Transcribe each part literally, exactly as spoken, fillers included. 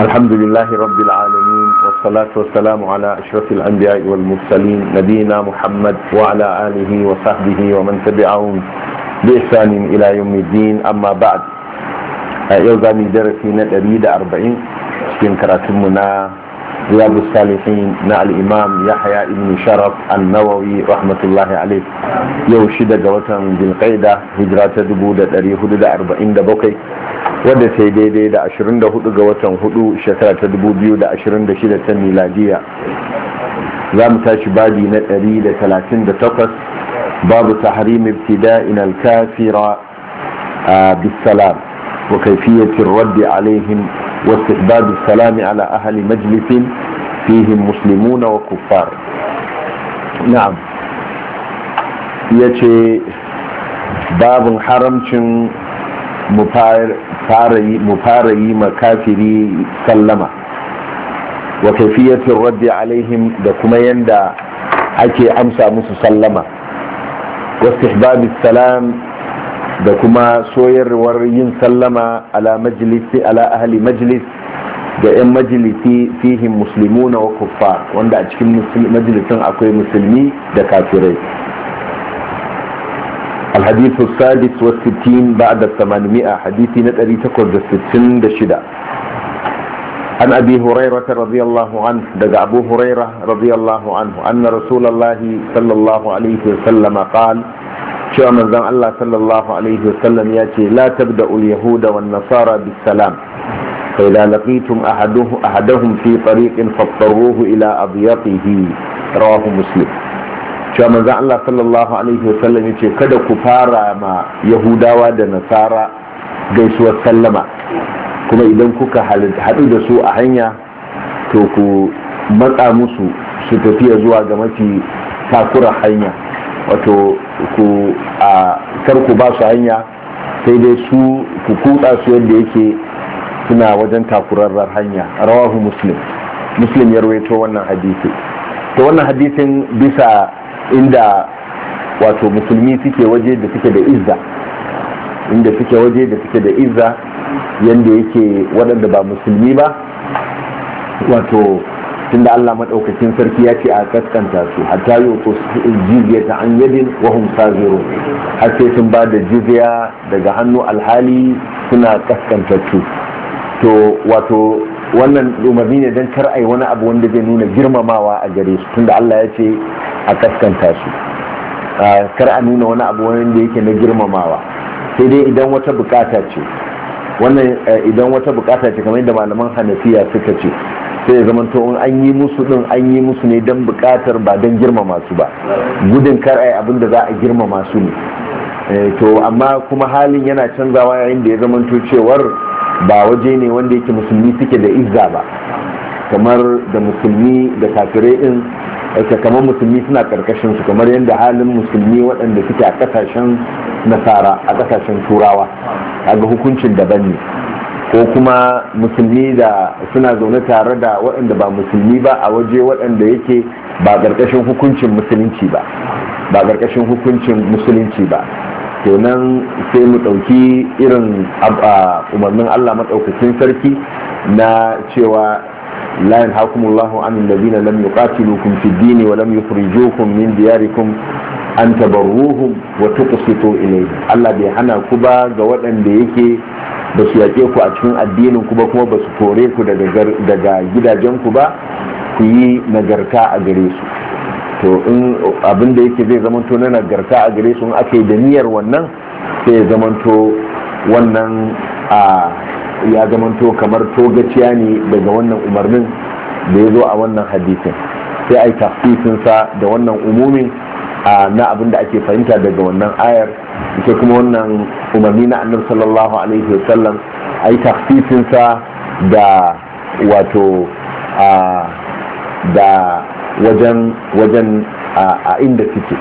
الحمد لله رب العالمين والصلاة والسلام على أشرف الأنبياء والمرسلين نبينا محمد وعلى آله وصحبه ومن تبعهم بإحسان إلى يوم الدين. أما بعد، يوزامي درسنا دريد أربعين في كراتمنا رياض الصالحين نا الإمام يحيى ابن شرف النووي رحمة الله عليه. يوشد جوة بالقيدة هجرة دبودة دري حدود أربعين دبوكي wadda ta yi daidai da ashirin da hudu ga watan hudu shekara ta dubu biyu da ashirin da shida ta miladiya. Za mu tashi babi na ɗari da talatin da takwas, babu tahrim ibtida'in al-kafira bisalam wa kayfiyatir raddi alaihim wa istihbab as-salam ala ahli majlisin fihim muslimuna wa kuffar. Na'am, yace babin haramcin mu fara yi makafiri sallama wa kaifiyatin raddi alaihim da kuma yanda ake amsa musu sallama wa istihbabis salam da kuma soyarwar yin sallama ala majlisi ala ahli majlis da yan majlisi fihim muslimuna wa kuffar, wanda a cikin majlisin akwai musulmi da kafirai. الحديث السادس والستين بعد الثمانمائة، حديث نتري تكرد الستين دشدة. عن أبي هريرة رضي الله عنه دقى أبو هريرة رضي الله عنه أن رسول الله صلى الله عليه وسلم قال شاء من ذن الله صلى الله عليه وسلم ياتي لا تبدأ اليهود والنصارى بالسلام فإذا لقيتم أحده أحدهم في طريق فاضطروه إلى أضيقه. رواه مسلم. cewa manzan Allah sallallahu alaihi wasallam ya ce kada ku fara ma yahudawa da nasara gaisuwar sallama, kuma idan kuka haɗu da su a hanya to ku matsa musu su tafiya zuwa ga mafi takura hanya, wato ku a kar ku ba su hanya sai dai su ku kutsa su yadda yake suna wajen takurarrar hanya. Rawahu muslim. Muslim ya rawaito wannan hadisi. To wannan hadisin bisa inda wato musulmi suke waje da suke da izza, inda suke waje da suke da izza yanda yake waɗanda ba musulmi ba, wato tunda Allah maɗaukakin sarki ya ce a kaskanta su hatta yi ko jizya ta an yadin wahum saziru, har sai sun ba da jizya daga hannu alhali suna kaskantattu. To wato wannan umarni ne don kar a yi wani abu wanda zai nuna girmamawa a gare su, tunda Allah ya ce a kaskanta su, kar a nuna wani abu wanda yake na girmamawa, sai dai idan wata bukata ce. Wannan idan wata bukata ce kamar yadda malaman hanafiya suka ce, sai ya zamanto in an yi musu din an yi musu ne don bukatar ba don girmama su ba, gudun kar a yi abin da za a girmama su ne. To amma kuma halin yana canzawa yayin da ya zamanto cewar ba waje ne wanda yake musulmi suke da izza ba, kamar da musulmi da kafirai din ake kamar musulmi suna karkashin su, kamar yadda halin musulmi waɗanda suke a ƙasashen nasara a ƙasashen turawa kaga hukuncin daban ne, ko kuma musulmi da suna zaune tare da waɗanda ba musulmi ba a waje waɗanda yake ba ƙarƙashin hukuncin musulunci ba ba ƙarƙashin hukuncin musulunci ba to nan sai mu ɗauki irin umarnin Allah maɗaukakin sarki na cewa la yanhakumullahu anil ladina lam yuqatilukum fid din wa lam yukhrijukum min diyarikum an tabarruhum wa tuqsitu ilayhim. Allah bai hana ku ba ga waɗanda yake ba su yaƙe ku a cikin addinin ku ba, kuma ba su kore ku daga gidajen ku ba, ku yi nagarta a gare su. To in abin da yake zai zamanto na nagarta a gare su in aka yi da niyyar wannan, sai ya zamanto wannan a ya zamanto kamar togaciya ne daga wannan umarnin da ya zo a wannan hadisin, sai a yi tafsirinsa da wannan umumin na abin da ake fahimta daga wannan ayar, ita kuma wannan umarni na annabi sallallahu alaihi wasallam a yi tafsirinsa da wato da wajen wajen a inda suke,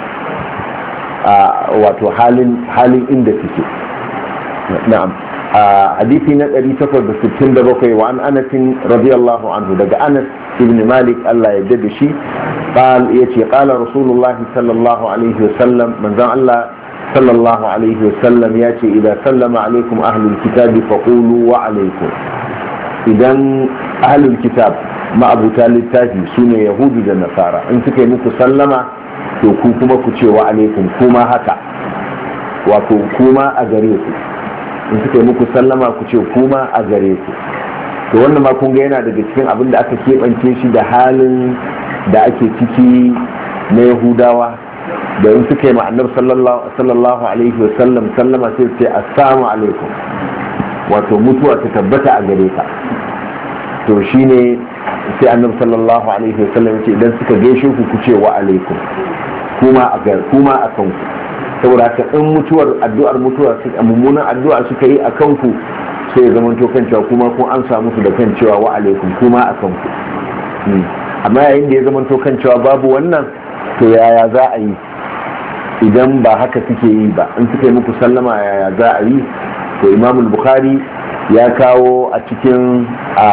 wato halin halin inda suke. Na'am. Hadisi na ɗari takwas da sittin da bakwai wa an Anas radiyallahu anhu, daga Anas ibn Malik Allah ya yarda shi, qal yace qala Rasulullahi sallallahu alaihi wasallam, manzon Allah sallallahu alaihi wasallam yace idan sallama alaikum ahlul kitabi faqulu wa alaikum. idan ahlul kitab ma'abuta littafi sune yahudu da nasara in suka yi muku sallama to ku kuma ku ce wa alaikum kuma haka, wato kuma a gare ku in suka yi muku sallama ku ce kuma a gare ku. to wannan ma kun ga yana daga cikin abin da aka keɓance shi da halin da ake ciki na yahudawa, da in suka yi ma annabi sallallahu alaihi wa sallam sallama sai ce assalamu alaikum, wato mutuwa ta tabbata a gare ka. to shine sai annabi sallallahu alaihi wa sallam ce idan suka gaishe ku ku ce wa alaikum kuma a kuma a kanku, saboda haka in mutuwar addu'ar mutuwa suka mummunan addu'a suka yi a kanku sai ya zama to kan cewa kuma kun amsa musu da kan cewa wa alaikum kuma a kanku. amma yayin da ya zama to kan cewa babu wannan, to yaya za a yi idan ba haka suke yi ba, in suka yi muku sallama yaya za a yi? to Imam Bukhari ya kawo a cikin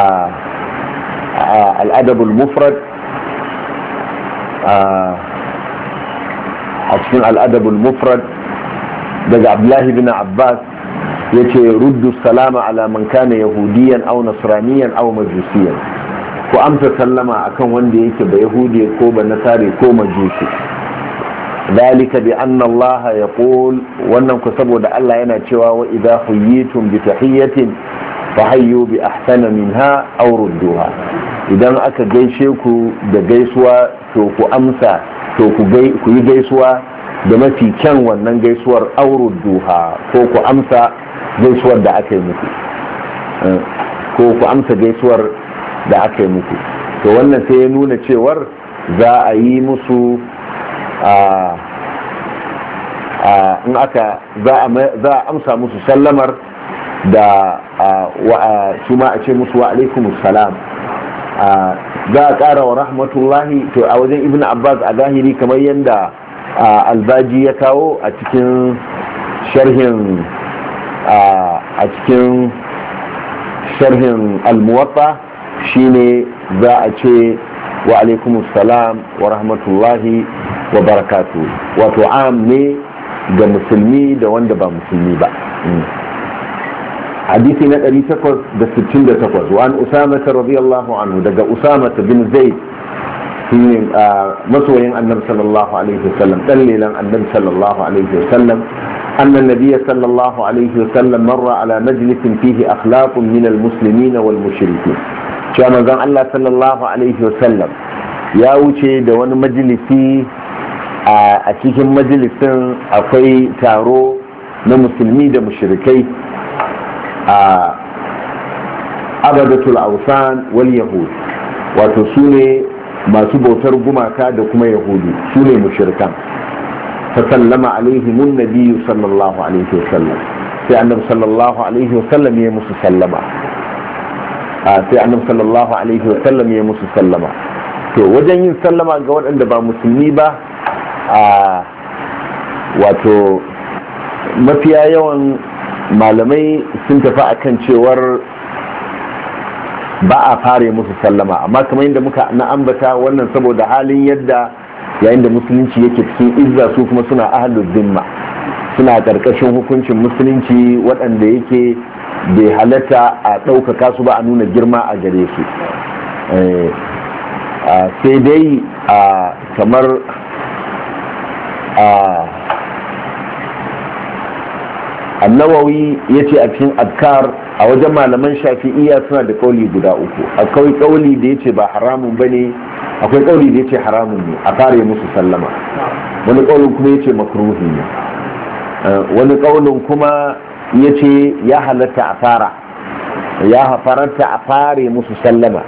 al-adabul mufrad a cikin al-adabul mufrad daga Abdullahi bin Abbas yace ruddu salama ala man kana yahudiyan aw nasraniyan aw majusiyan, ku amsa sallama akan wanda yake ba yahudi ko ba nasari ko majusi. dalika bi anna Allah yaqul, wannan ku saboda Allah yana cewa wa idha huyitum bi tahiyyatin fahayyu bi ahsana minha aw rudduha, idan aka gaishe ku da gaisuwa to ku amsa to ku yi gaisuwa da mafi kyan wannan gaisuwar aw rudduha, ko ku amsa gaisuwar da aka yi muku ko ku amsa gaisuwar da aka yi muku. to wannan sai ya nuna cewar za a yi musu in aka za a amsa musu sallamar da su ma a ce musu wa alaikumus salam. za a ƙara wa rahmatullahi, to a wajen ibn abbas a zahiri kamar yadda albaji ya kawo a cikin sharhin a cikin sharhin almuwatta shine za a ce wa alaikumus salam wa rahmatullahi wa barakatu, wato am ne ga musulmi da wanda ba musulmi ba. hadisi na ɗari takwas da sittin da takwas wa an usama radiyallahu anhu, daga usama bin zaid shine masoyin annabi sallallahu alaihi wasallam, dan lelan annabi sallallahu alaihi wasallam, أن النبي صلى الله عليه وسلم مر على مجلس فيه أخلاق من المسلمين والمشركين. كما قال الله صلى الله عليه وسلم يا وجه دون مجلسي أتيهم مجلس أقوي تارو نمسلمي دا مشركي أبدة الأوثان واليهود، وتسوني ما سبو ترجمة كاد كما يهودي سوني مشركان. فسلم عليهم النبي صلى الله عليه وسلم، في النبي صلى الله عليه وسلم يمس سلم في النبي صلى الله عليه وسلم يمس سلم. to wajen yin sallama ga waɗanda ba musulmi ba, wato mafiya yawan malamai sun tafi akan cewar ba a fare musu sallama, amma kamar yadda muka na ambata wannan saboda halin yadda yayin da musulunci yake cikin izza, su kuma suna ahlul zimma, suna karkashin hukuncin musulunci waɗanda yake bai halatta a ɗaukaka su ba, a nuna girma a gare su. sai dai kamar annawawi ya ce a cikin adkar a wajen malaman shafi'iyya suna da kauli guda uku. akwai kauli da ya ce ba haramun ba ne, akwai kauli da ya ce haramun ne a fara musu sallama, wani kaulin kuma ya ce makruhi ne, wani kaulin kuma ya ce ya halatta a fara ya faranta a fare musu sallama,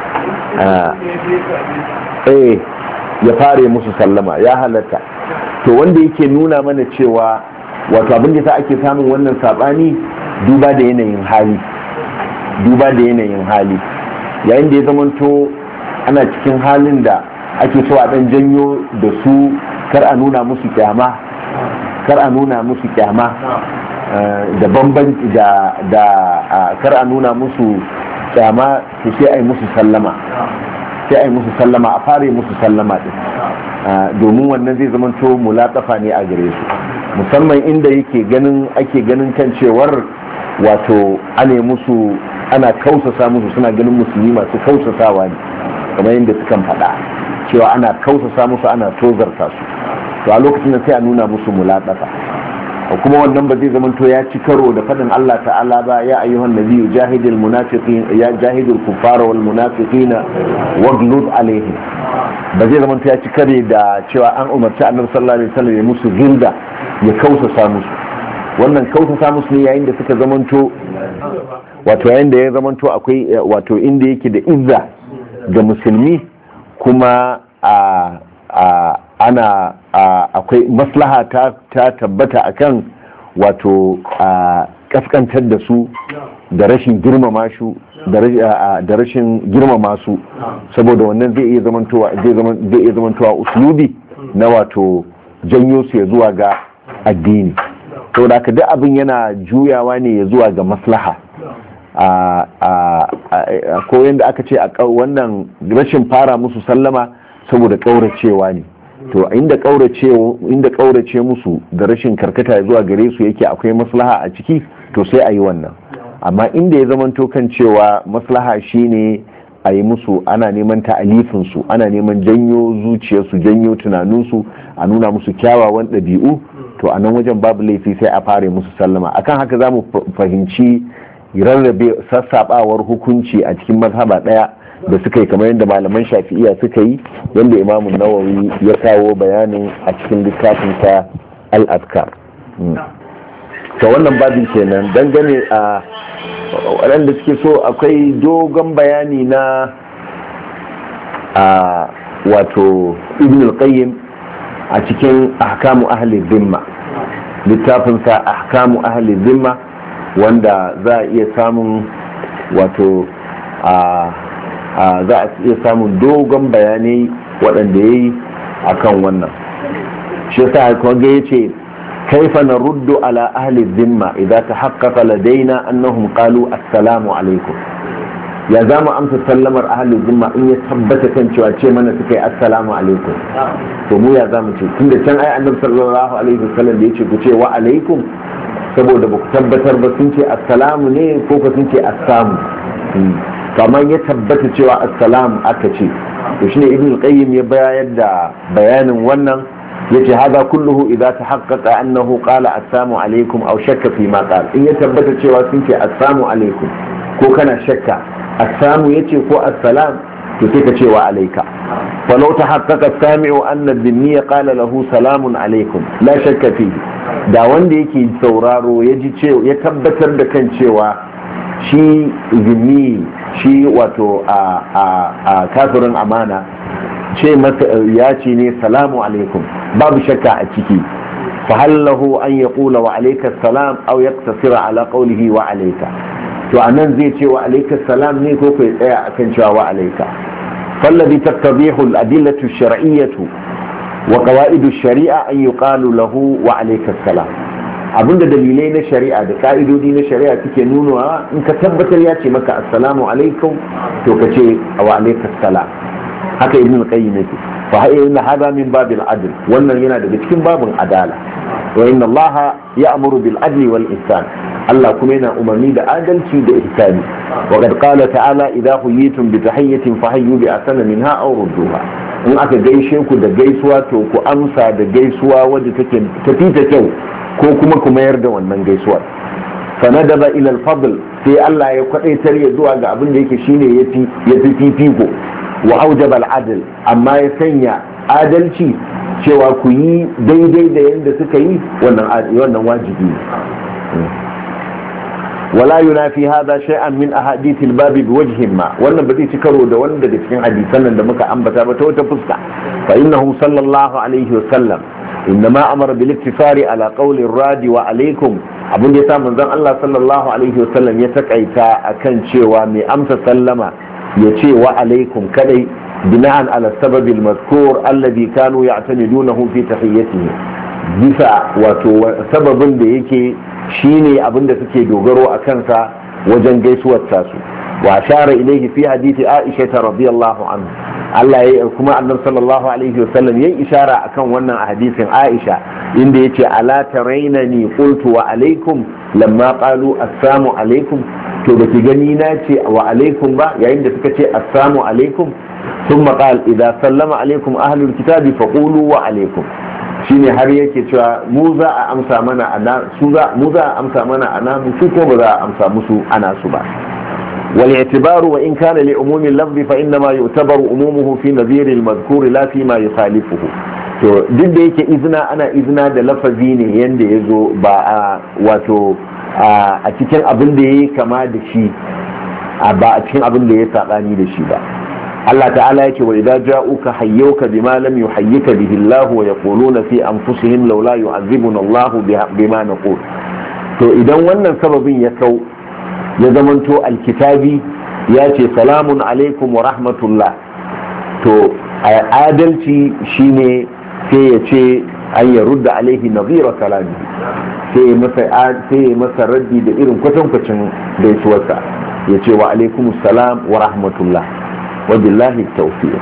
eh ya fare musu sallama ya halatta. to wanda yake nuna mana cewa wato abin da ta ake samun wannan sabani duba da yanayin hali duba da yanayin hali yayin da ya zamanto ana cikin halin da ake so a dan janyo da su, kar a nuna musu kyama kar a nuna musu kyama da bambanci da da kar a nuna musu kyama, to sai ai musu sallama sai ai musu sallama a fare musu sallama din, domin wannan zai zamanto mulatafa ne a gare su, musamman inda yake ganin ake ganin kan cewar wato ane musu ana kausasa musu, suna ganin musulmi masu kausasawa ne kamar yadda sukan faɗa cewa ana kausasa musu ana tozarta su, to a lokacin da sai a nuna musu mulaɗafa. kuma wannan ba zai zama to ya ci karo da faɗin Allah ta'ala ba, ya ayyuhan nabiyyu jahidil munafiqin ya jahidul kuffara wal munafiqina waghlud alaihim, ba zai zama to ya ci kare da cewa an umarci annabi sallallahu alaihi wasallam ya musu gilda, ya kausasa musu. wannan kausasa musu ne yayin da suka zamanto wato yayin da ya zamanto akwai wato inda yake da izza ga musulmi, kuma a a ana akwai maslaha ta tabbata akan wato a kaskantar da su da rashin girmama su da rashin girmama su, saboda wannan zai iya zamantowa zai iya zamantowa uslubi na wato janyo su ya zuwa ga addini. to da duk abin yana juyawa ne ya zuwa ga maslaha. ko yadda aka ce a wannan rashin fara musu sallama saboda kauracewa ne, to inda kaurace inda kaurace musu da rashin karkata zuwa gare su yake akwai maslaha a ciki, to sai a yi wannan. amma inda ya zamanto kan cewa maslaha shine a yi musu, ana neman ta'alifin su, ana neman janyo zuciyarsu, janyo tunaninsu, a nuna musu kyawawan ɗabi'u, to a nan wajen babu laifi sai a fara musu sallama. akan haka za mu fahimci rarrabe sassaɓawar hukunci a cikin mazhaba ɗaya da suka yi kamar yadda malaman shafi'iya suka yi, yadda imamu nawawi ya kawo bayanin a cikin littafinsa al-azkar. to wannan babin kenan dangane a waɗanda suke so akwai dogon bayani na a wato ibn al-qayyim a cikin ahkamu ahli zimma, littafinsa ahkamu ahli zimma, wanda za a iya samun wato a za a iya samun dogon bayanai waɗanda ya yi a kan wannan. shi yasa kwange ya ce kaifa na ruddu ala ahli zimma idan ta haƙƙaƙa ladaina annahum qalu assalamu alaikum, ya za mu amsa sallamar ahli zimma in ya tabbata kan cewa ce mana suka yi assalamu alaikum, to mu ya za mu ce tunda can ai annabi sallallahu alaihi wasallam da ya ce ku ce wa alaikum, saboda ba ku tabbatar ba sun ce assalamu ne ko ka sun ce assamu, kamar ya tabbata cewa assalamu aka ce. to shine ibn qayyim ya bayar da bayanin wannan, yace hada kulluhu idza tahaqqaqa annahu qala assalamu alaikum aw shakka fi ma qala, in ya tabbata cewa sun ce assalamu alaikum ko kana shakka assamu yace ko assalam, to sai ka ce wa alayka. falau tahaqqaqa as-sami'u anna ad-dinniya qala lahu salamun alaikum la shakka fihi, da wanda yake sauraro ya ji cewa ya tabbatar da kan cewa shi zimmi, shi wato a kafirin amana ce masa ya ce ne salamu alaikum, babu shakka a ciki, fa hallahu an yaqula wa alayka salam aw yaqtasira ala qawlihi wa alayka, to anan zai ce wa alayka salam ne ko kai tsaya akan cewa wa alayka. فالذي تقتضيه الأدلة الشرعية وقواعد الشريعة أن يقال له وعليك السلام. abinda dalilai na shari'a da ka'idodi na shari'a suke nunawa in ka tabbatar ya ce maka assalamu alaikum to ka ce wa alaikas salam. haka ibn al-qayyim yake fa inna hada min babil adl, wannan yana daga cikin babin adala. wa inna allaha ya'muru bil adli wal ihsan, Allah kuma yana umarni da adalci da ihsani. wa qad qala ta'ala idha huyitum bi tahiyyatin fahayyu bi ahsana minha aw rudduha, in aka gaishe ku da gaisuwa to ku amsa da gaisuwa wadda take tafi ta kyau ko kuma ku mayar da wannan gaisuwar. fanadaba ila al-fadl, sai Allah ya kwadaitar ya zuwa ga abin da yake shine yafi yafi fifiko. wa aujaba al-adl, amma ya sanya adalci cewa ku yi daidai da yadda suka yi, wannan wannan wajibi ne. wala yunafi hadha shay'an min ahadith al-bab biwajhin ma, wannan ba zai ci karo da wanda daga cikin hadisan nan da muka ambata ba ta wata fuska. fa innahu sallallahu alaihi wa sallam innama amara bil iktifari ala qawli ar-radi wa alaikum, abin da yasa manzon Allah sallallahu alaihi wa sallam ya takaita akan cewa mai amsa sallama ya ce wa alaikum kadai, bina'an ala sababi al-mazkur alladhi kanu ya'tamidunahu fi tahiyyatihi, bisa wato sababin da yake shine abin da suke dogaro a kansa wajen gaisuwar tasu. wa ashara ilayhi fi hadisi Aisha radhiyallahu anha, Allah ya kuma annabi sallallahu alaihi wasallam yayi ishara akan wannan a hadisin Aisha inda yace ala tarainani qultu wa alaikum lamma qalu assalamu alaikum to baki gani na ce wa alaikum ba yayin da suka ce assalamu alaikum thumma qala idza sallama alaikum ahlul kitabi faqulu wa alaikum shine har yake cewa mu za a amsa mana ana su za mu za a amsa mana ana mu su ko ba za a amsa musu ana su ba wal i'tibaru wa in kana li umumi al-lafzi fa inna ma yu'tabaru umumuhu fi nadhir al-madhkur la fi ma yukhalifuhu to duk da yake izina ana izina da lafazi ne yanda yazo ba a wato a cikin abin da yayi kama da shi ba a cikin abin da ya sabani da shi ba Allah ta'ala yake wa idza ja'uka hayyuka bima lam yuhayyika bihi Allah wa yaquluna fi anfusihim law la yu'adhibuna Allah bima naqul to idan wannan sababin ya kau ya zamanto alkitabi ya ce salamun alaikum wa rahmatullah to adalci shine sai ya ce an ya rudda alaihi nadhira kalami sai masa sai masa raddi da irin kwatankwacin gaisuwarsa ya ce wa alaikumus salam wa rahmatullah wabillahi tawfiq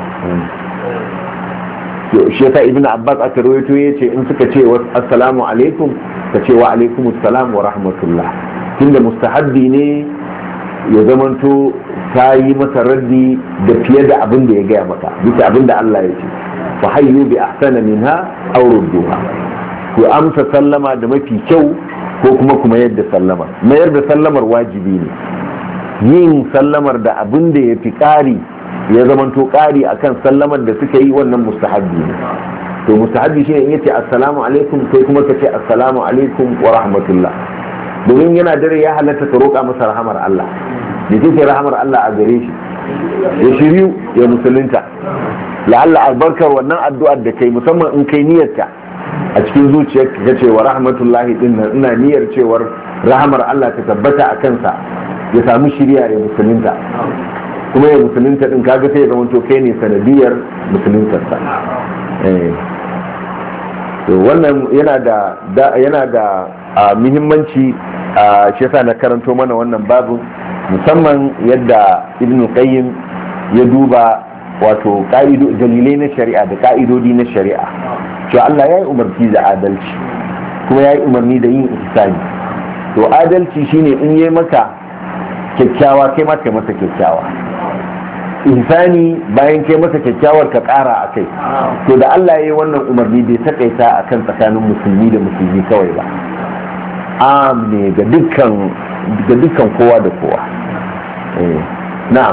shi yasa ibn abbas aka rawaito yace in suka ce assalamu alaikum ka ce wa alaikumus salam wa rahmatullah tunda mustahabbi ne ya zamanto ta yi masa raddi da fiye da abin da ya gaya maka bisa abin da Allah ya ce fa hayyu bi ahsana minha aw rudduha ku amsa sallama da mafi kyau ko kuma kuma yadda sallama mayar da sallamar wajibi ne yin sallamar da abin da ya fi ƙari ya zamanto ƙari akan sallamar da suka yi wannan mustahabbi ne to mustahabbi shine in yace assalamu alaikum kai kuma ka ce assalamu alaikum wa rahmatullah domin yana dare ya halatta ka roƙa masa rahamar Allah da kike rahamar Allah a gare shi ya shiryu ya musulunta la'alla albarkar wannan addu'ar da kai musamman in kai niyyarta a cikin zuciyarka kace wa rahmatullahi din nan ina niyyar cewar rahamar Allah ta tabbata a kansa ya samu shiriya ya musulunta kuma ya musulunta din kaga sai ya zama to kai ne sanadiyar musuluntarsa eh to wannan yana da yana da muhimmanci a shi yasa na karanto mana wannan babu musamman yadda ibnu qayyim ya duba wato ka'ido dalilai na shari'a da ka'idodi na shari'a cewa Allah ya yi umarci da adalci kuma ya yi umarni da yin ihsani to adalci shine in yi maka kyakkyawa kai ma kai masa kyakkyawa ihsani bayan kai masa kyakkyawar ka kara a kai to da Allah ya yi wannan umarni bai takaita akan tsakanin musulmi da musulmi kawai ba am ne ga dukkan ga dukkan kowa da kowa eh na'am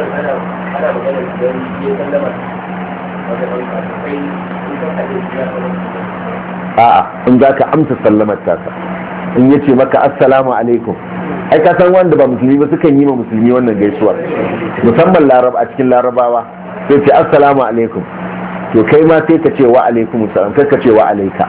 a'a in za ka amsa sallamar tasa in yace maka assalamu alaikum ai ka san wanda ba musulmi ba sukan yi ma musulmi wannan gaisuwar musamman larab a cikin larabawa sai ce assalamu alaikum to kai ma sai ka ce wa alaikum salam kai ka ce wa alaika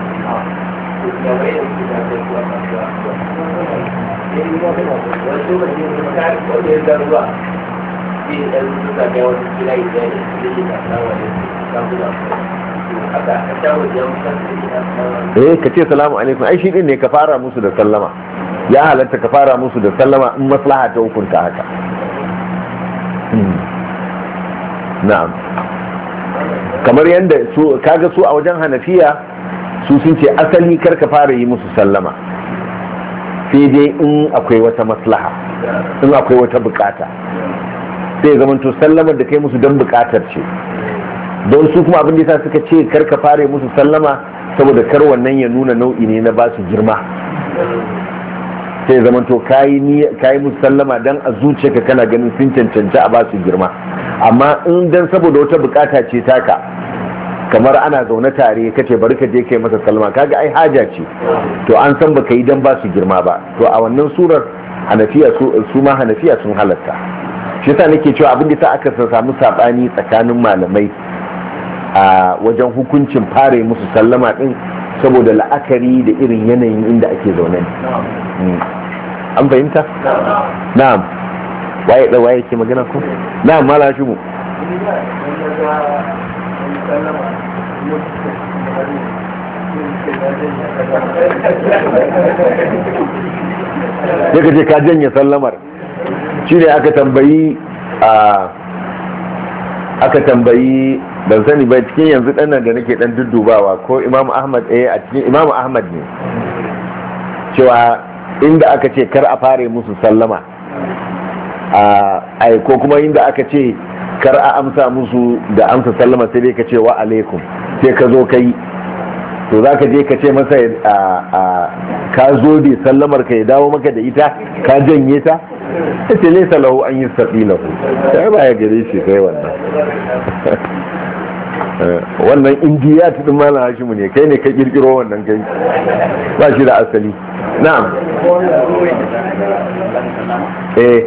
eh ka ce salamu alaikum ai shi din ne ka fara musu da sallama ya halatta ka fara musu da sallama in maslaha ta hukunta haka na'am kamar yadda su kaga su a wajen hanafiya su sun ce asali kar ka fara yi musu sallama sai dai in akwai wata maslaha in akwai wata bukata sai zaman to sallamar da kai musu don bukatar ce don su kuma abin da yasa suka ce kar ka fara musu sallama saboda kar wannan ya nuna nau'i ne na ba su girma sai zaman to kayi musu sallama dan a zuciyarka kana ganin sun cancanci a ba su girma amma in dan saboda wata bukata ce taka kamar ana zaune tare kace bari ka je kai masa sallama kaga ai haja ce to an san baka yi dan ba su girma ba to a wannan surar hanafiya su ma hanafiya sun halatta shi yasa nake cewa abin da ta aka samu sabani tsakanin malamai a wajen hukuncin fara musu sallama din saboda la'akari da irin yanayin inda ake zaune an fahimta na'am waye da waye ke magana ko na'am mala shi mu ya kace ka janye sallamar shi ne aka tambayi a aka tambayi ban sani ba cikin yanzu ɗan nan da nake ɗan duddubawa ko imam ahmad eh a cikin imam ahmad ne cewa inda aka ce kar a fare musu sallama a ko kuma inda aka ce kar a amsa musu da amsa sallama sai dai ka ce wa alaikum sai ka zo kai to za ka je ka ce masa ka zo da sallamar ka ya dawo maka da ita ka janye ta ta ce laisa lahu an yi saɓi lahu sai ba ya gare shi kai wannan wannan indiya ta ɗin malam hashimu ne kai ne ka kirkiro wannan kai ba shi da asali na'am eh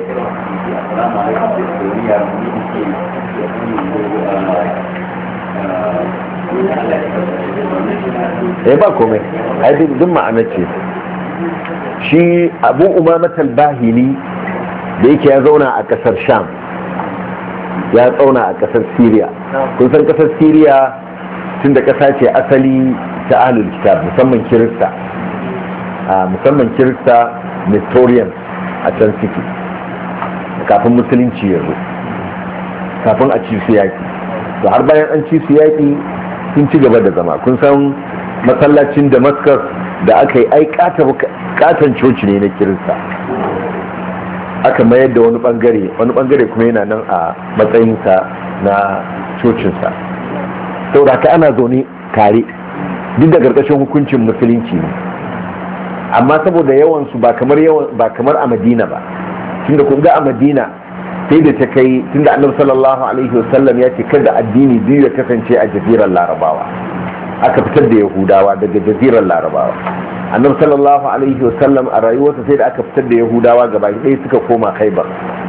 eh ba komai ai duk ma'ana ce shi abu umamat al-bahili da yake ya zauna a kasar sham ya zauna a kasar syria kun san kasar syria tun da kasa ce asali ta ahlul kitab musamman kirista a musamman kirista nestorians a can ciki kafin musulunci yanzu kafin a ci su yaki to har bayan an ci su yaki sun ci gaba da zama kun san masallacin damascus da aka yi ai katon coci ne na kirista aka mayar da wani bangare wani bangare kuma yana nan a matsayinsa na cocinsa saboda ka ana zaune tare duk da karkashin hukuncin musulunci ne amma saboda yawansu ba kamar yawan ba kamar a madina ba tunda kun ga a madina sai da ta kai tunda annabi sallallahu alaihi wasallam ya ce kada addini biyu ya kasance a jazirar larabawa aka fitar da yahudawa daga jazirar larabawa annabi sallallahu alaihi wasallam a rayuwarsa sai da aka fitar da yahudawa gaba ɗaya suka koma khaibar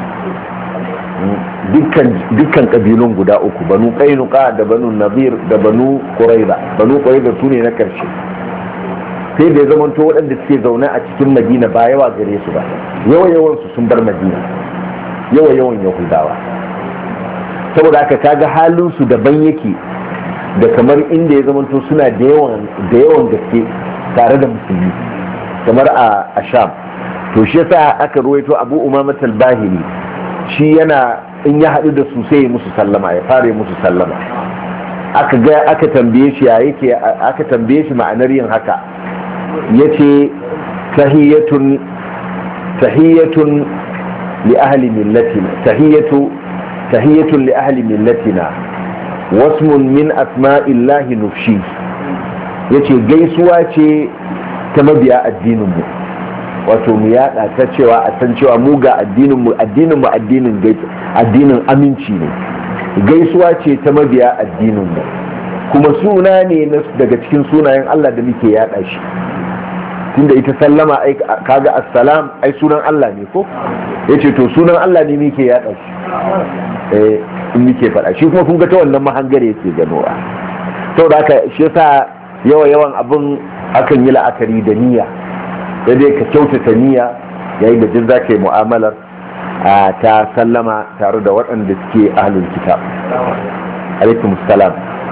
dukkan dukkan kabilun guda uku banu qainuqa da banu nadir da banu quraiza banu quraiza su ne na karshe sai da ya zamanto waɗanda suke zaune a cikin madina ba yawa gare su ba yawa yawansu sun bar madina yawa yawan yahudawa saboda aka kaga halinsu daban yake da kamar inda ya zamanto suna da yawan da yawan gaske tare da musulmi kamar a sham to shi yasa aka ruwaito abu umamat al-bahili shi yana in ya haɗu da su sai ya musu sallama ya fara musu sallama aka ga aka tambaye shi ya yake aka tambaye shi ma'anar yin haka yace tahiyatun tahiyatun لأهل ملتنا تحية تحية لأهل ملتنا واسم من أسماء الله نفشي yace gaisuwa ce ta mabiya addininmu wato mu yada ta cewa a san cewa mu ga addininmu addininmu addinin addinin aminci ne gaisuwa ce ta mabiya addininmu kuma suna ne daga cikin sunayen Allah da muke yada shi tunda ita sallama ai kaga assalam ai sunan Allah ne ko yace to sunan Allah ne muke yada shi eh in muke fada shi kuma kun ga ta wannan mahangare yake ganowa saboda haka shi yasa yawa yawan abun akan yi la'akari da niyya sai dai ka kyautata niyya yayin da jin zaka yi mu'amalar ta sallama tare da waɗanda suke ahlul kitab alaikum assalam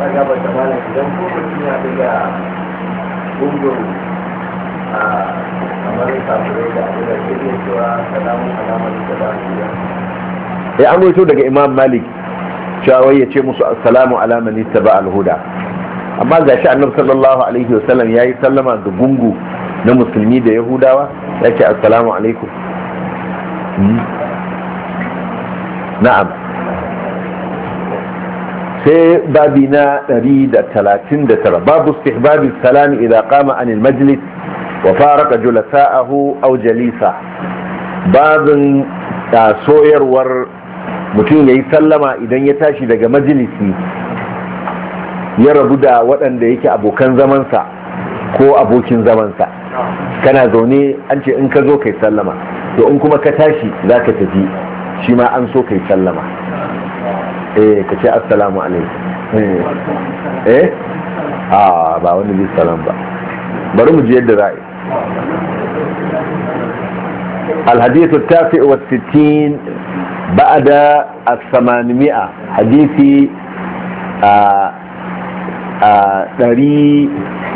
ya an roito daga imam malik cewa ya ce musu assalamu ala man ittaba al-huda amma ga shi annabi sallallahu alaihi wasallam yayi sallama ga gungu na musulmi da yahudawa ya ce assalamu alaikum na'am sai babi na ɗari da talatin da tara babu istihbabi salami idan qama anil majlis wa faraka julasa'ahu aw jalisa babin da soyarwar mutum yayi sallama idan ya tashi daga majalisi ya rabu da waɗanda yake abokan zamansa ko abokin zamansa kana zaune an ce in ka zo kai sallama to in kuma ka tashi za ka tafi shi ma an so kai sallama eh ka ce assalamu alaikum eh a ba wani bi salam ba bari mu ji yadda za'i الحديث التاسع والستين بعد الثمانمائة حديثي دري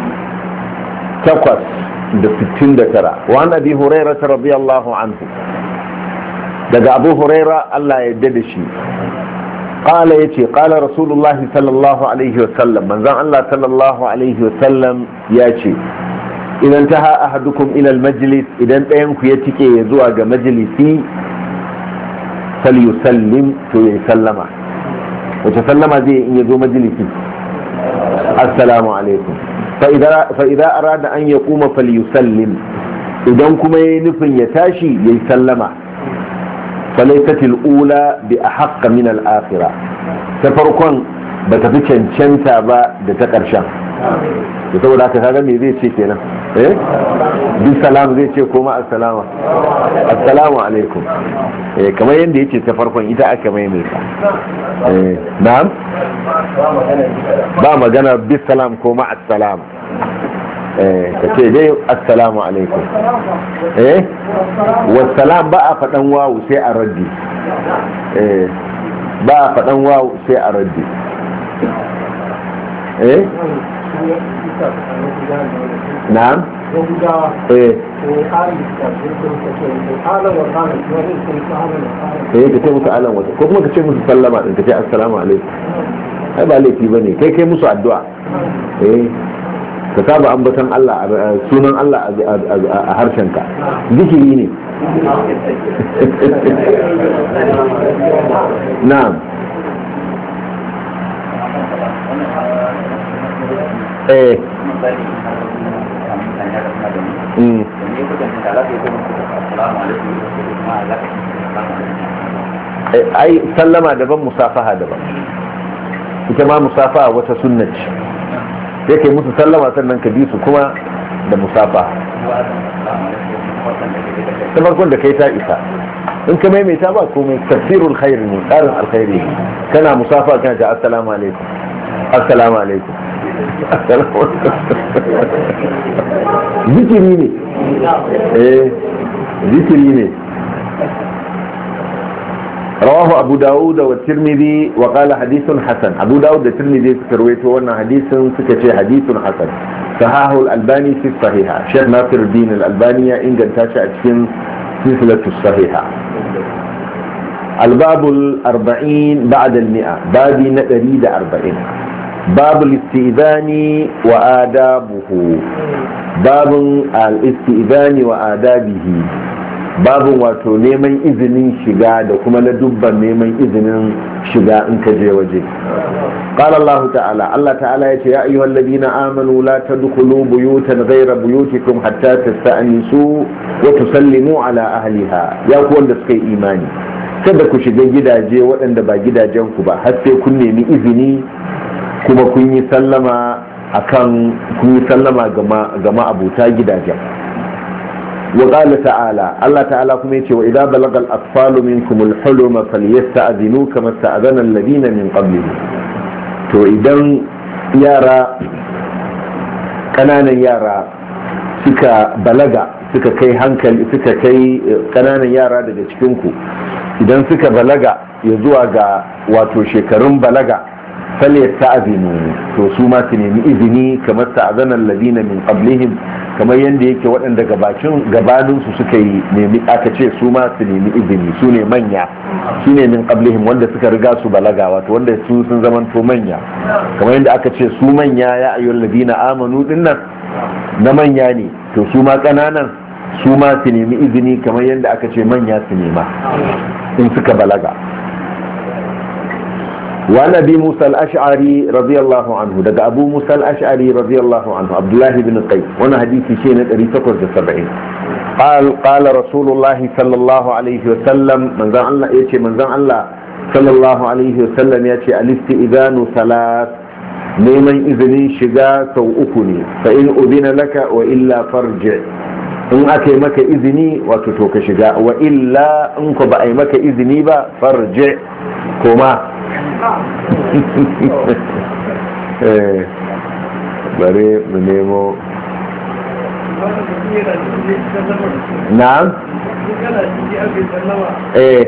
تقص بستين دكرة وعن أبي هريرة رضي الله عنه دقى أبو هريرة الله يددشي قال يتي قال رسول الله صلى الله عليه وسلم من ذا الله صلى الله عليه وسلم ياتي idan ta ha ahadukum ila almajlis idan ɗayan ku ya tike ya zuwa ga majalisi falyusallim to ya sallama. wace sallama zai in ya zo majalisi? assalamu alaikum. fa idza arada an yaquma falyusallim idan kuma yayi nufin ya tashi yayi sallama. falaysat al-ula bi ahqq min al-akhirah, ta farkon ba ta fi cancanta ba da ta ƙarshen. da saboda haka kaga me zai ce kenan eh bi salam zai ce koma assalamu assalamu alaikum eh kamar yanda yace ta farkon ita aka maimaita. eh na'am ba magana bi salam koma assalam eh kace dai assalamu alaikum. eh wassalam ba a fadan wawu sai a raddi. eh ba a fadan wawu sai a raddi. eh na'am eh eh ka ce musu alan wata ko kuma ka ce musu sallama din ka ce assalamu alaikum. ai ba laifi bane kai kai musu addu'a. eh ka saba ambatan Allah sunan Allah a harshenka zikiri ne. na'am eh mm ai sallama daban musafaha daban. ita ma musafaha wata sunna ce, sai kai musu sallama sannan ka bi su kuma da musafaha. ta farkon da kai ta isa, in ka maimaita ba komai. tafsirul khair ne, tsarin alkhairi. kana musafaha kana ta assalamu alaikum assalamu alaikum zikiri ne. eh zikiri ne. رواه أبو داود والترمذي وقال حديث حسن. أبو داود والترمذي سكرويته وانا حديث سكتي حديث حسن. صححه الألباني في الصحيحة. شيخ ناصر الدين الألباني إن قد تاشأت في سلسلة الصحيحة. الباب الأربعين بعد المئة، باب نريد أربعين. باب الاستئذان وآدابه. باب الاستئذان وآدابه. babin wato neman izinin shiga da kuma na dubban neman izinin shiga in ka je waje. qala Allah ta'ala, Allah ta'ala yace ya ayyuhal ladina amanu la tadkhulu buyutan ghayra buyutikum hatta tasta'nisu wa tusallimu ala ahliha. ya ku wanda suka yi imani, kada ku shiga gidaje waɗanda ba gidajen ku ba har sai kun nemi izini kuma kun yi sallama akan kun yi sallama ga ma'abuta gidajen. وقال تعالى، الله تعالى كما يتي وإذا بلغ الأطفال منكم الحلم فليستأذنوا كما استأذن الذين من قبلهم. تو إذن يارا كنانا يارا سكا بلغا سكا كي هنكل سكا كي كنانا يارا daga cikinku idan suka balaga ya zuwa ga wato shekarun balaga falyasta'zinu to su ma su nemi izini kamar sta'zana alladhina min qablihim, kamar yadda yake waɗanda gabacin gabaninsu suka yi nemi aka ce su ma su nemi izini, su ne manya, su ne min qablihim wanda suka riga su balaga, wato wanda su sun zamanto manya, kamar yadda aka ce su manya ya ayyuhal ladina amanu dinnan na manya ne, to su ma kananan su ma su nemi izini kamar yadda aka ce manya su nema in suka balaga. وعن أبي موسى الأشعري رضي الله عنه، دقى أبو موسى الأشعري رضي الله عنه عبد الله بن قيس، وانا حديثي شيء ريتكر السبعين. قال قال رسول الله صلى الله عليه وسلم من ذا الله يأتي من ذا الله صلى الله عليه وسلم يأتي الاستئذان ثلاث، نيمن إذني شقا سوءكني فإن أذن لك وإلا فرجع، in aka yi maka izini wato to ka shiga, wa illa in ku ba a yi maka izini ba farje koma. bare mu nemo na'am eh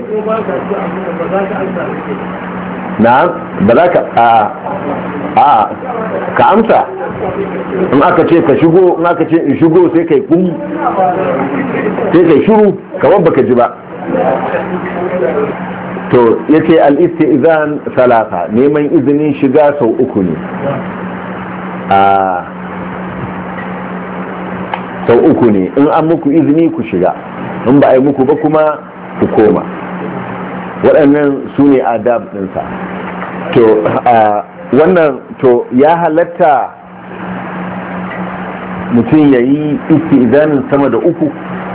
na'am ba za ka a a ka amsa in aka ce ka shigo, in aka ce in shigo sai kai kun sai kai shiru kamar baka ji ba. to yace al-istizan salasa, neman izinin shiga sau uku ne. a sau uku ne, in an muku izini ku shiga, in ba a yi muku ba kuma ku koma. Waɗannan su ne adab ɗinsa. To wannan to ya halatta mutum ya yi istizanin sama da uku?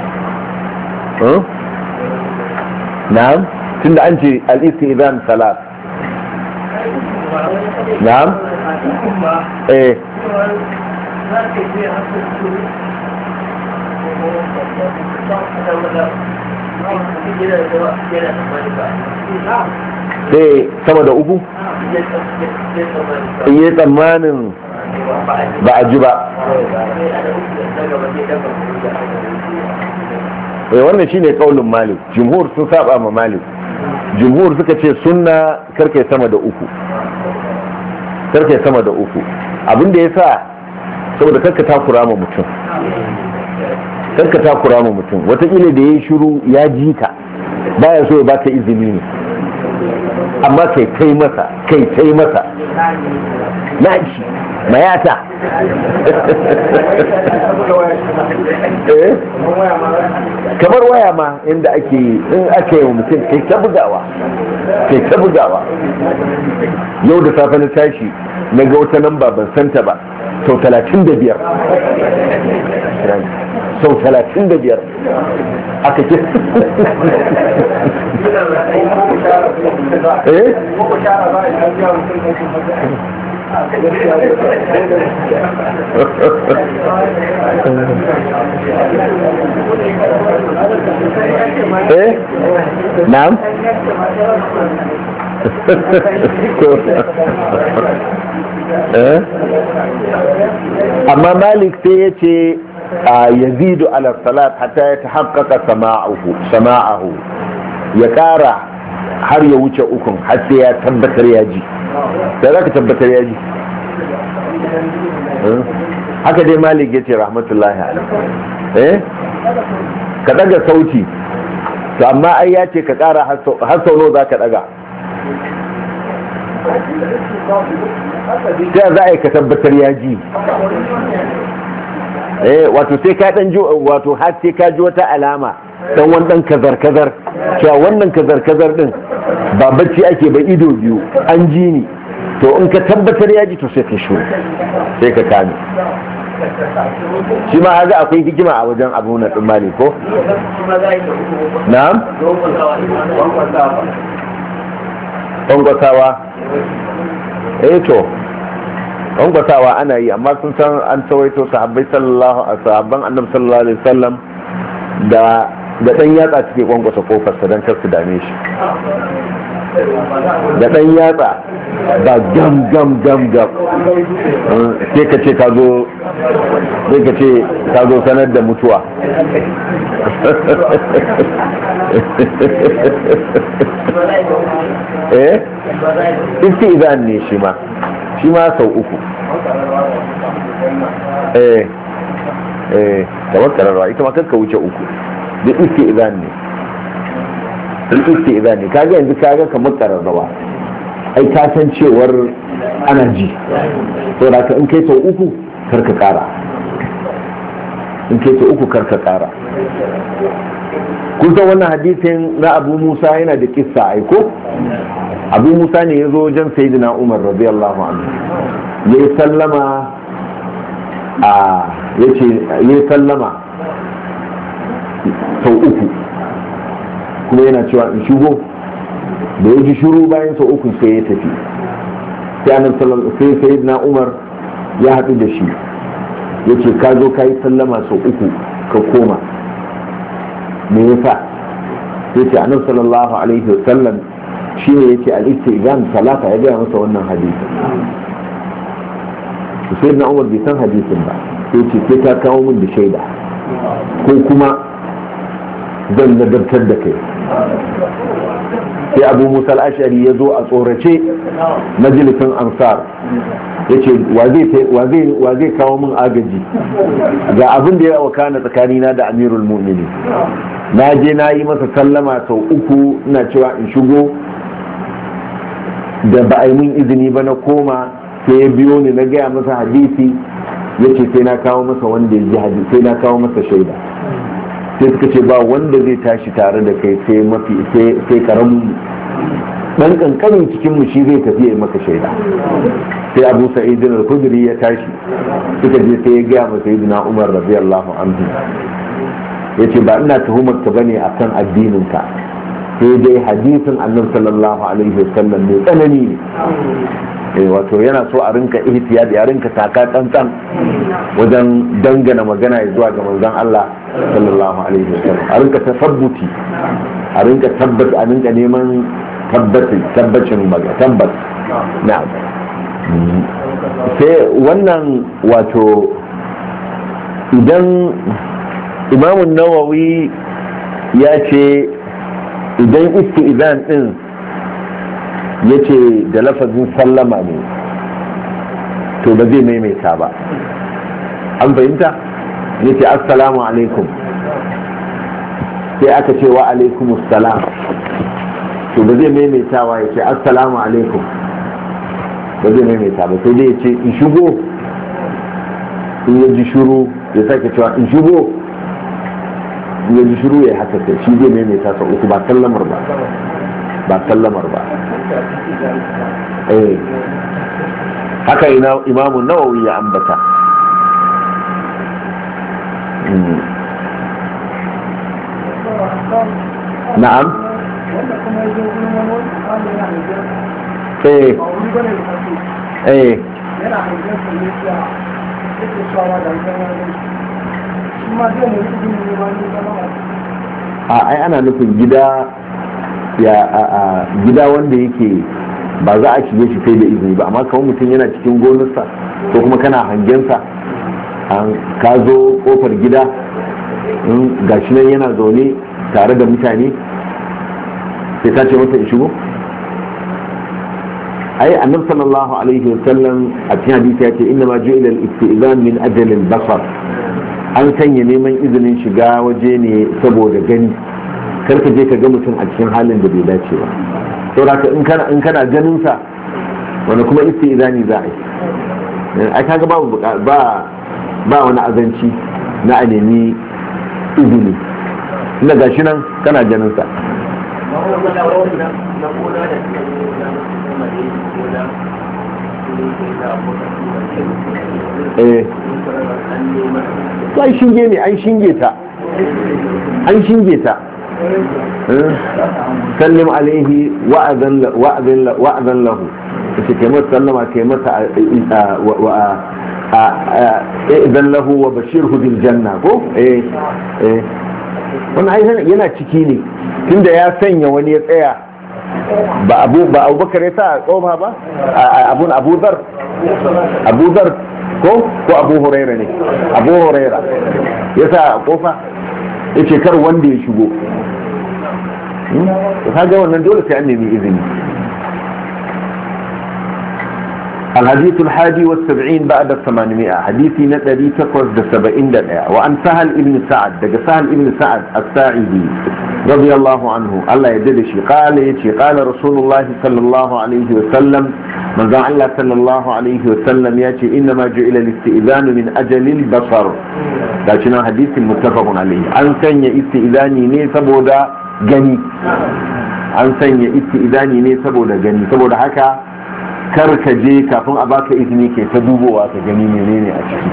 Na'am, tunda an ce al-istizan salat. Na'am? Eh. Sai sama da uku? In yi tsammanin ba a ji ba. Eh, wannan shine kaulin Malik. Jumhur sun saba ma Malik. Jumhur suka ce sunna karkai sama da uku. Karkai sama da uku. Abin da yasa saboda karka takura ma mutum. Karka takura ma mutum. Wataƙila da yayi shiru ya ji ka. Baya so ya baka izini ne. Amma kai kai masa, kai kai masa. Na ci. Mayata. Kamar waya ma inda ake in ake yi mutum kai ta bugawa kai ta bugawa yau da safe na tashi na ga wata namba ban santa ba sau talatin da biyar sau talatin da biyar aka ke eh eh na'am eh amma Malik sai ya ce yazidu ala salat hatta ya tahaqqaqa sama'uhu sama'ahu ya kara har ya wuce ukun har sai ya tabbatar ya ji da za ka tabbatar ya ji haka dai Malik ya ce rahmatullahi alaihi eh ka daga sauti to amma ai ya ce ka kara har sau nawa za ka daga ta za a yi ka tabbatar ya ji eh wato sai ka dan ji wato har sai ka ji wata alama dan wannan kazar kazar cewa wannan kazar kazar din ba bacci ake ba ido biyu an ji ni to in ka tabbatar ya ji to sai ka shuru sai ka kame shi ma haga akwai hikima a wajen abu na tsammani ko na'am ƙwanƙwasawa eh to ƙwanƙwasawa ana yi amma sun san an tsawaito sahabbai sallallahu a sahabban annabi sallallahu alaihi wasallam da da ɗan yatsa suke ƙwanƙwasa kofarsa don kar su dame shi da ɗan yatsa ba gam gam gam gam sai ka ce ka zo sai ka ce ka zo sanar da mutuwa eh iske izan ne shi ma shi ma sau uku eh eh kamar kararwa ita ma kakka wuce uku da iske izan ne da iske izan ne kaga yanzu kaga kamar kararrawa ai ka san cewar ana ji to da in kai sau uku karka kara in kai sau uku karka kara kun san wannan hadisin na Abu Musa yana da kissa aiko Abu Musa ne ya zo wajen Sayyidina Umar radiyallahu anhu ya yi sallama a yace ya yi sallama sau uku kuma yana cewa in shigo da ya ji shuru bayan sau uku sai ya tafi sai annabi sallallahu sai Sayyidina Umar ya haɗu da shi yace ka zo ka yi sallama sau uku ka koma me yasa yace annabi sallallahu alaihi wasallam shine yace al-istizan salata ya gaya masa wannan hadisi sai na Umar bai san hadisin ba yace sai ka kawo min da shaida ko kuma zan nadartar da kai sai Abu Musa al-Ash'ari ya zo a tsorace majalisin Ansar yace wa zai kawo min agaji ga abin da ya wakana tsakanina da Amirul Mu'minin na je na yi masa sallama sau uku ina cewa in shigo da ba a yi min izini ba na koma sai ya biyo ni na gaya masa hadisi yace sai na kawo masa wanda ya ji hadisi sai na kawo masa shaida sai suka ce ba wanda zai tashi tare da kai sai mafi sai karamin dan kankanin cikin mu shi zai tafi ya maka shaida sai Abu Sa'id al-Khudri ya tashi suka je sai ya ga masa Sayyidina Umar radiyallahu anhu yace ba ina tuhumar ka bane akan addinin ka sai dai hadisin Annabi sallallahu alaihi wasallam ne tsanani ne wato yana so a rinka ihtiyar ya rinka taka tsantsan wajen dangana magana ya zuwa ga manzon Allah sallallahu alaihi wasallam a rinka tasabbuti a rinka tabbata a rinka neman tabbacin tabbacin tabbas na'am sai wannan wato idan Imam Nawawi ya ce idan istizan din ya ce da lafazin sallama ne to ba zai maimaita ba an fahimta ya ce assalamu alaikum sai aka ce wa alaikumus salam to ba zai maimaitawa ya ce assalamu alaikum ba zai maimaita ba sai dai ya ce in shigo in ya ji shuru ya sake cewa in shigo in ya ji shuru ya haka sai shi zai maimaita sau uku ba sallamar ba ba sallamar ba eh haka ina imamu Nawawi ya ambata na'am eh eh a ai ana nufin gida ya a gida wanda yake ba za a shige shi sai da izini ba amma kawai mutum yana cikin gonarsa ko kuma kana hangensa ka zo kofar gida gashi nan yana zaune tare da mutane sai ta ce masa in shigo ai annabi sallallahu alaihi wa sallam a cikin hadisi ya ce inna ma ju'ila al-istizan min ajal al-basar an sanya neman izinin shiga waje ne saboda gani kar ka je ka ga mutum a cikin halin da bai dace ba saboda in kana in kana ganin sa wani kuma istizani za a yi ai kaga babu ba ba wani azanci na a nemi izini inda gashi nan kana ganin sa eh sai shinge ne an shinge ta an shinge ta sallim alaihi wa'azan lahu kace kai masa sallama kai masa idan lahu wa bashirhu bil janna ko eh eh wannan yana ciki ne tunda ya sanya wani ya tsaya ba abu ba abubakar ya sa tsoba ba abun abu dhar abu dhar ko ko abu huraira ne abu huraira ya sa kofa yace kar wanda ya shigo kaga wannan dole sai an nemi izini الحديث الحادي والسبعين بعد الثمانمائة حديثي ندري تقوز دا سبعين دا وعن سهل ابن سعد دا سهل ابن سعد الساعدي رضي الله عنه الله يددشي قال يتي قال رسول الله صلى الله عليه وسلم من ذا الله صلى الله عليه وسلم يتي إنما جعل الاستئذان من أجل البصر لكن حديث متفق عليه عن سنة استئذاني نيسبو دا جني عن سنة استئذاني نيسبو دا جني سبو دا حكا kar ka je kafin a baka izini ke ta dubowa ka gani menene a ciki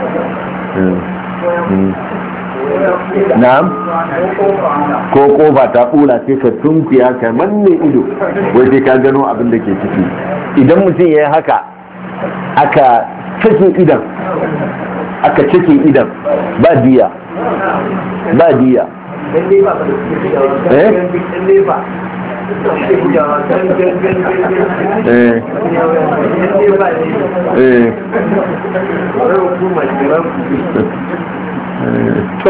na'am ko kofa ta kula sai ka tunkuya ka manne ido wai sai ka gano abin da ke ciki idan mutum ya yi haka aka cike idan aka cike idan ba diya ba diya eh eh eh to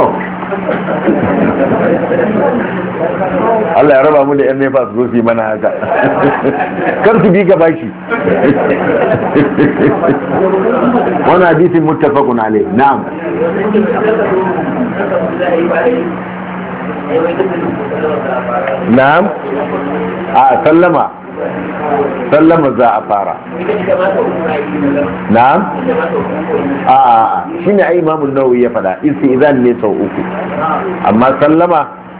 Allah ya raba mu da yan nefa su zo mana haka kar su bi ka bashi wannan hadisin muttafaqun alayh na'am na'am a sallama sallama za a fara. na'am a a shine ai Imam Nawawi ya faɗa istizan ne sau uku amma sallama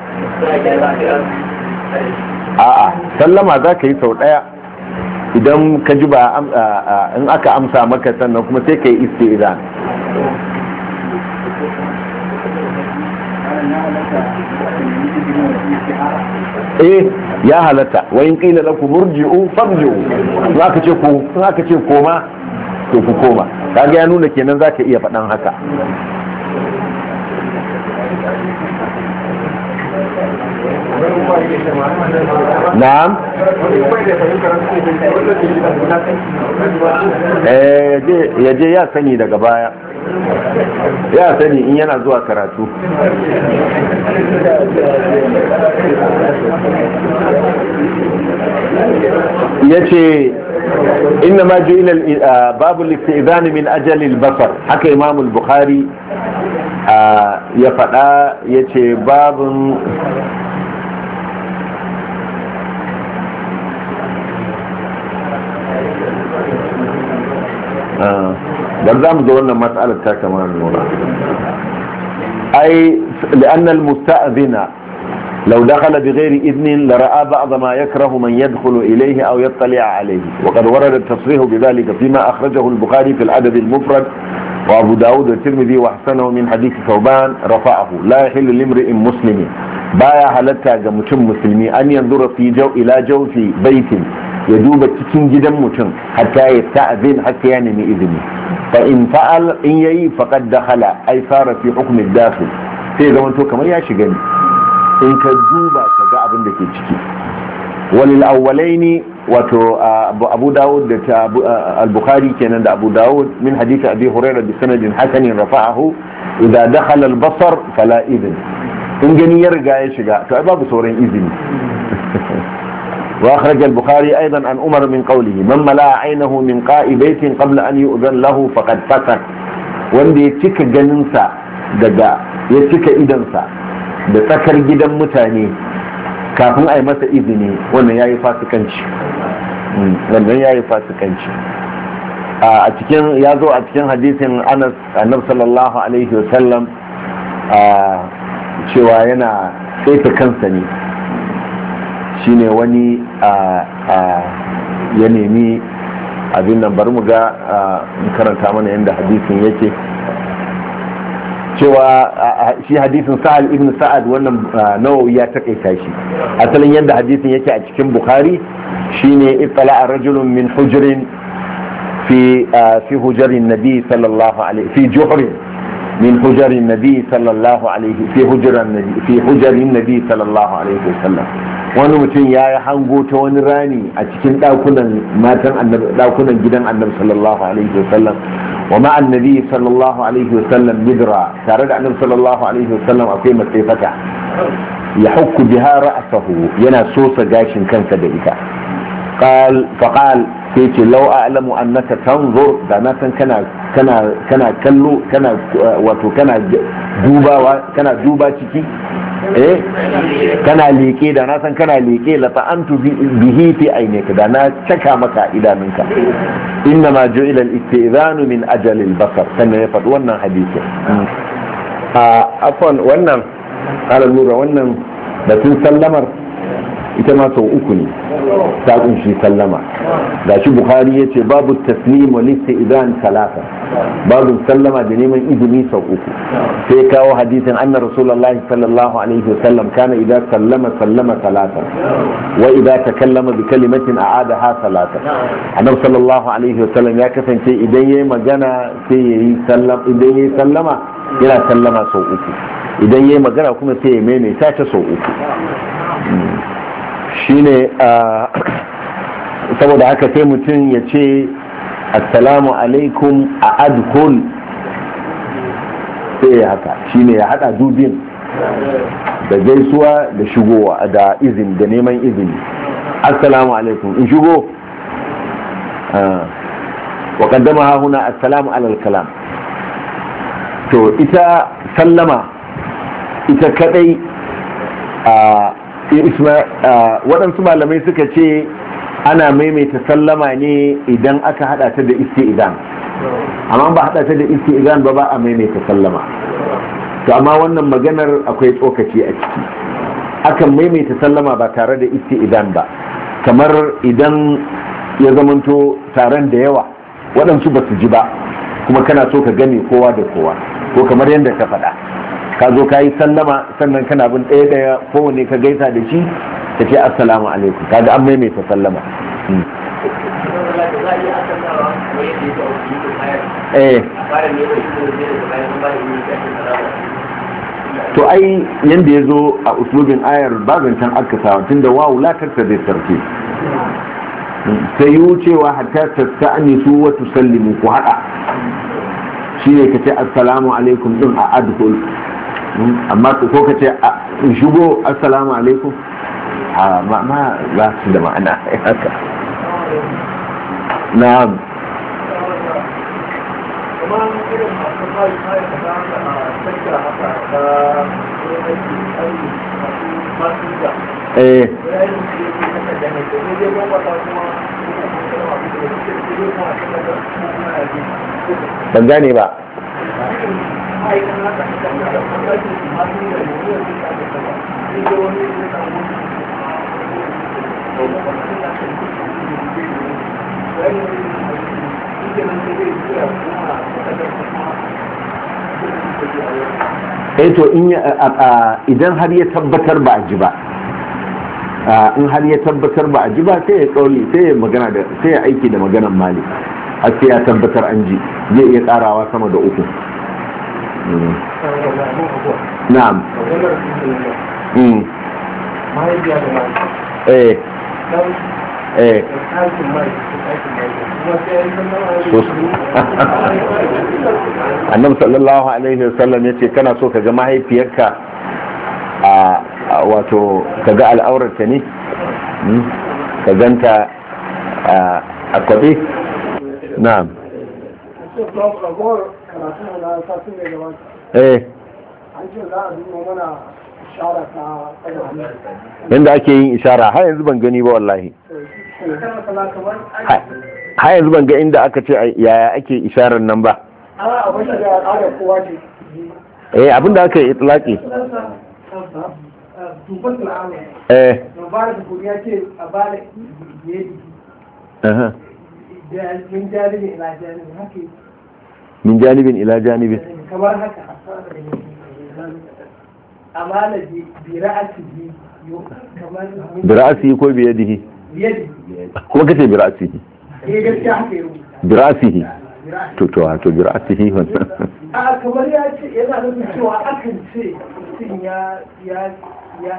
a a sallama za ka yi sau ɗaya idan ka ji ba in aka amsa maka sannan kuma sai ka yi istizan. eh ya halatta wa in qila lakum murji'u farji'u in aka ce ko in aka ce koma to ku koma kaga ya nuna kenan zaka iya faɗan haka. na'am eh ya je ya sani daga baya ya sani in yana zuwa karatu. ya ce inna ma ju'ila babu al-istizan min ajal al-basar haka Imam al-Bukhari ya faɗa ya ce babun dan zamu ga wannan mas'alar ta kamar nuna ai لأن المستأذن لو دخل بغير إذن لرأى بعض ما يكره من يدخل إليه أو يطلع عليه وقد ورد التصريح بذلك فيما أخرجه البخاري في الأدب المفرد وأبو داود والترمذي وحسنه من حديث ثوبان رفعه لا يحل لامرئ مسلم بايا حلتا جمتم مسلمي أن ينظر في جو إلى جو في بيت يدوب تكين جدا متم حتى يستأذن حتى ينمي إذنه فإن فعل إن يي فقد دخل أي صار في حكم الداخل sai zaman to kamar ya shiga ne in ka duba ka ga abin da ke ciki. walil awwalaini wato Abu Dawud da al-Bukhari kenan da Abu Dawud min hadith Abi Hurairah bi sanadin hasanin rafa'ahu idza dakhala al-basar fala idn in gani ya riga ya shiga to ai babu sauran izini. وأخرج البخاري أيضا عن عمر من قوله من ملا عينه من قاء بيت قبل أن يؤذن له فقد فسق wanda ya cika ganinsa daga ya cika idansa da tsakar gidan mutane kafin a yi masa izini wannan ya yi fasikanci wannan ya yi fasikanci a cikin ya zo a cikin hadisin Anas annab sallallahu alaihi wasallam cewa yana tsaita kansa ne shine wani ya nemi abin nan bari mu ga karanta mana yadda hadisin yake cewa shi hadisin Sa'al ibn Sa'ad wannan Nawawi ya takaita shi asalin yadda hadisin yake a cikin Bukhari shine ittala rajulun min hujrin fi fi hujrin nabi sallallahu alaihi fi juhrin min hujrin nabi sallallahu alaihi fi hujrin nabi fi hujrin nabi sallallahu alaihi wasallam wani mutum ya yi hango ta wani rani a cikin dakunan matan annabi dakunan gidan annabi sallallahu alaihi wasallam wa ma annabi sallallahu alaihi wasallam midra tare da annabi sallallahu alaihi wasallam akwai matsaifata ya hukku biha ra'sahu yana sosa gashin kansa da ita qal faqal sai ce law a'lamu annaka tanzur da na san kana kana kana kallo kana wato kana dubawa kana duba ciki eh kana leke da na san kana leke la fa'antu bihi fi aynaka da na caka maka idanunka inna ma ju'ila al-istizanu min ajal al-basar sannan ya faɗi wannan hadisi a afwan wannan ala lura wannan batun sallamar ita ma sau uku ne ta kunshi sallama ga shi Bukhari ya ce babu taslim wa idan talata babu sallama da neman izini sau uku sai kawo hadisin anna rasulullahi sallallahu alaihi wasallam kana idan sallama sallama talata wa idan takallama bi kalimatin a'adaha talata annabi sallallahu alaihi wasallam ya kasance idan yayi magana sai yayi sallama idan yayi sallama yana sallama sau uku idan yayi magana kuma sai ya maimaita ta sau uku shine saboda haka sai mutum ya ce assalamu alaikum a adhul sai ya haka shine ya hada dubin da gaisuwa da shigowa da izini da neman izini assalamu alaikum in shigo wa qaddamaha huna assalamu alal kalam to ita sallama ita kadai a waɗansu malamai suka ce ana maimaita sallama ne idan aka hada ta da isti'zan, amma ba hada ta da isti'zan ba ba a maimaita sallama. to amma wannan maganar akwai tsokaci a ciki. Akan maimaita sallama ba tare da isti'zan ba, kamar idan ya zamanto taron da yawa waɗansu ba su ji ba kuma kana so ka gane kowa da kowa, ko kamar yadda ka faɗa ka zo ka yi sallama sannan kana bin ɗaya ɗaya kowane ka gaisa da shi ka ce assalamu alaikum, kaga an maimaita sallama. eh to ai yanda ya zo a uslubin ayar bazancan akasawa tunda wawu latarta zai sarki sai yi wucewa hatta ta sa'ani su wa tusallimu ku haɗa shi ne ka ce assalamu alaikum din a adhul, amma ko ka ce in shigo assalamu alaikum a ma za su da ma'ana haka. na'am eh ban gane ba. eh to in idan har ya tabbatar ba a ji ba, in har ya tabbatar ba a ji ba sai ya kauli sai ya magana da sai ya aiki da maganan mali har sai ya tabbatar an ji, zai iya karawa sama da uku. na'am eh eh annabi sallallahu alaihi wasallam ya ce kana so ka ga mahaifiyarka a wato ka ga al'aurarta ne ka ganta a kwabe. na'am eh yadda ake yin ishara har yanzu ban gani ba wallahi, har yanzu ban ga inda aka ce yaya ake isharar nan ba. eh abinda aka yi itlaki eh min janibin ila janibin kamar haka amana bi ra'atihi bi ra'asihi ko bi yadihi kuma kace bi ra'asihi eh gaskiya haka yau bi ra'asihi to to to bi ra'asihi wannan a kamar ya ce yana nufin cewa akan ce mutum ya ya ya